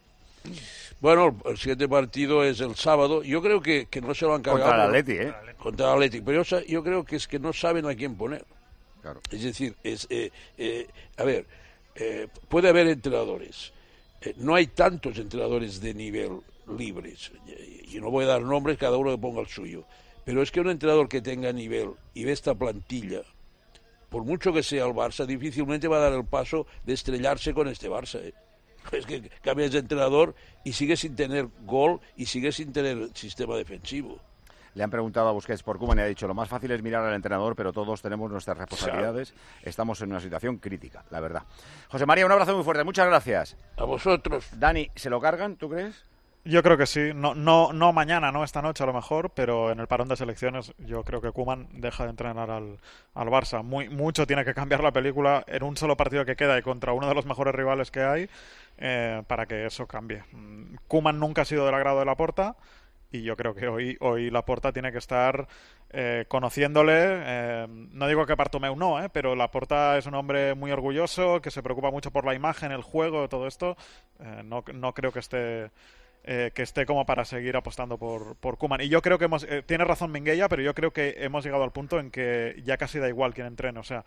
Bueno, el siguiente partido es el sábado. Yo creo que, que no se lo han cargado. Contra el Atleti, ¿eh? Contra el Atleti. Pero yo, yo creo que es que no saben a quién poner. Claro. Es decir, es, eh, eh, a ver, eh, puede haber entrenadores. Eh, no hay tantos entrenadores de nivel libres. Y no voy a dar nombres, cada uno que ponga el suyo. Pero es que un entrenador que tenga nivel y ve esta plantilla, por mucho que sea el Barça, difícilmente va a dar el paso de estrellarse con este Barça. ¿eh? Es que cambias de entrenador y sigues sin tener gol y sigues sin tener sistema defensivo. Le han preguntado a Busquets por Koeman y ha dicho, lo más fácil es mirar al entrenador, pero todos tenemos nuestras responsabilidades. Estamos en una situación crítica, la verdad. José María, un abrazo muy fuerte, muchas gracias. A vosotros. Dani, ¿se lo cargan, tú crees? Yo creo que sí, no, no, no mañana, no esta noche a lo mejor, pero en el parón de selecciones yo creo que Koeman deja de entrenar al, al Barça. Muy, mucho tiene que cambiar la película en un solo partido que queda y contra uno de los mejores rivales que hay eh, para que eso cambie. Koeman nunca ha sido del agrado de Laporta y yo creo que hoy, hoy Laporta tiene que estar eh, conociéndole. Eh, no digo que Bartomeu no, eh, pero Laporta es un hombre muy orgulloso, que se preocupa mucho por la imagen, el juego, todo esto. Eh, no, no creo que esté... Eh, que esté como para seguir apostando por, por Koeman. Y yo creo que hemos... Eh, tiene razón Minguella, pero yo creo que hemos llegado al punto en que ya casi da igual quién entrene. O sea,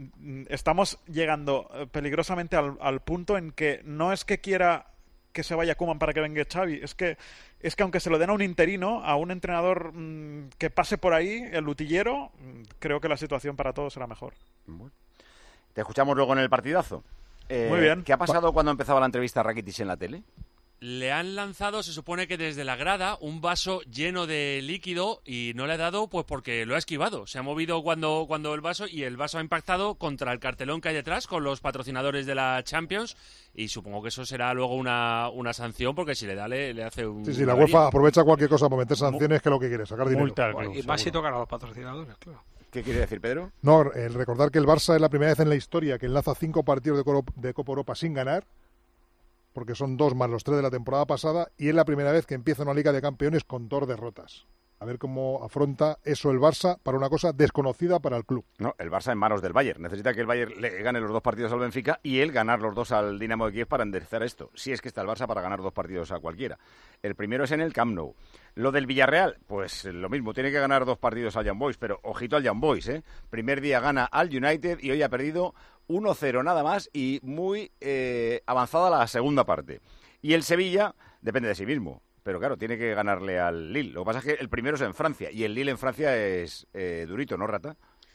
estamos llegando peligrosamente al, al punto en que no es que quiera que se vaya Koeman para que venga Xavi, es que, es que aunque se lo den a un interino, a un entrenador mmm, que pase por ahí, el utillero, creo que la situación para todos será mejor. Bueno. Te escuchamos luego en el partidazo. Eh, Muy bien. ¿Qué ha pasado cuando empezaba la entrevista a Rakitic en la tele? Le han lanzado, se supone que desde la grada, un vaso lleno de líquido y no le ha dado pues porque lo ha esquivado. Se ha movido cuando, cuando el vaso y el vaso ha impactado contra el cartelón que hay detrás con los patrocinadores de la Champions y supongo que eso será luego una, una sanción porque si le da le, le hace un... Sí, sí, la UEFA aprovecha cualquier cosa para meter sanciones que es lo que quiere, sacar dinero. Multa, club, y más si tocan a los patrocinadores, claro. ¿Qué quiere decir, Pedro? No, el recordar que el Barça es la primera vez en la historia que enlaza cinco partidos de, Coro, de Copa Europa sin ganar, porque son dos más los tres de la temporada pasada, y es la primera vez que empieza una Liga de Campeones con dos derrotas. A ver cómo afronta eso el Barça para una cosa desconocida para el club. No, el Barça en manos del Bayern. Necesita que el Bayern le gane los dos partidos al Benfica y él ganar los dos al Dinamo de Kiev para enderezar esto. Si es que está el Barça para ganar dos partidos a cualquiera. El primero es en el Camp Nou. Lo del Villarreal, pues lo mismo, tiene que ganar dos partidos al Young Boys, pero ojito al Young Boys, ¿eh? Primer día gana al United y hoy ha perdido uno cero nada más y muy eh, avanzada la segunda parte. Y el Sevilla depende de sí mismo. Pero claro, tiene que ganarle al Lille. Lo que pasa es que el primero es en Francia y el Lille en Francia es eh, durito, ¿no, Rata?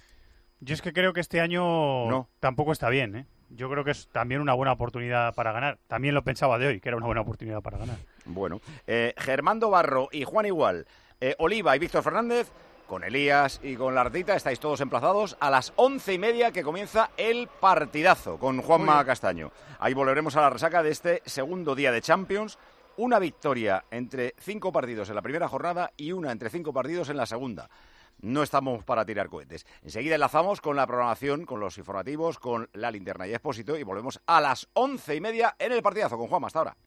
Yo es que creo que este año no. tampoco está bien, ¿eh? Yo creo que es también una buena oportunidad para ganar. También lo pensaba de hoy, que era una buena oportunidad para ganar. Bueno, eh, Germando Barro y Juan Igual, eh, Oliva y Víctor Fernández, con Elías y con Lardita, estáis todos emplazados a las once y media que comienza el partidazo con Juanma Castaño. Ahí volveremos a la resaca de este segundo día de Champions. Una victoria entre cinco partidos en la primera jornada y una entre cinco partidos en la segunda. No estamos para tirar cohetes. Enseguida enlazamos con la programación, con los informativos, con la linterna y Expósito y volvemos a las once y media en el partidazo con Juanma. Hasta ahora.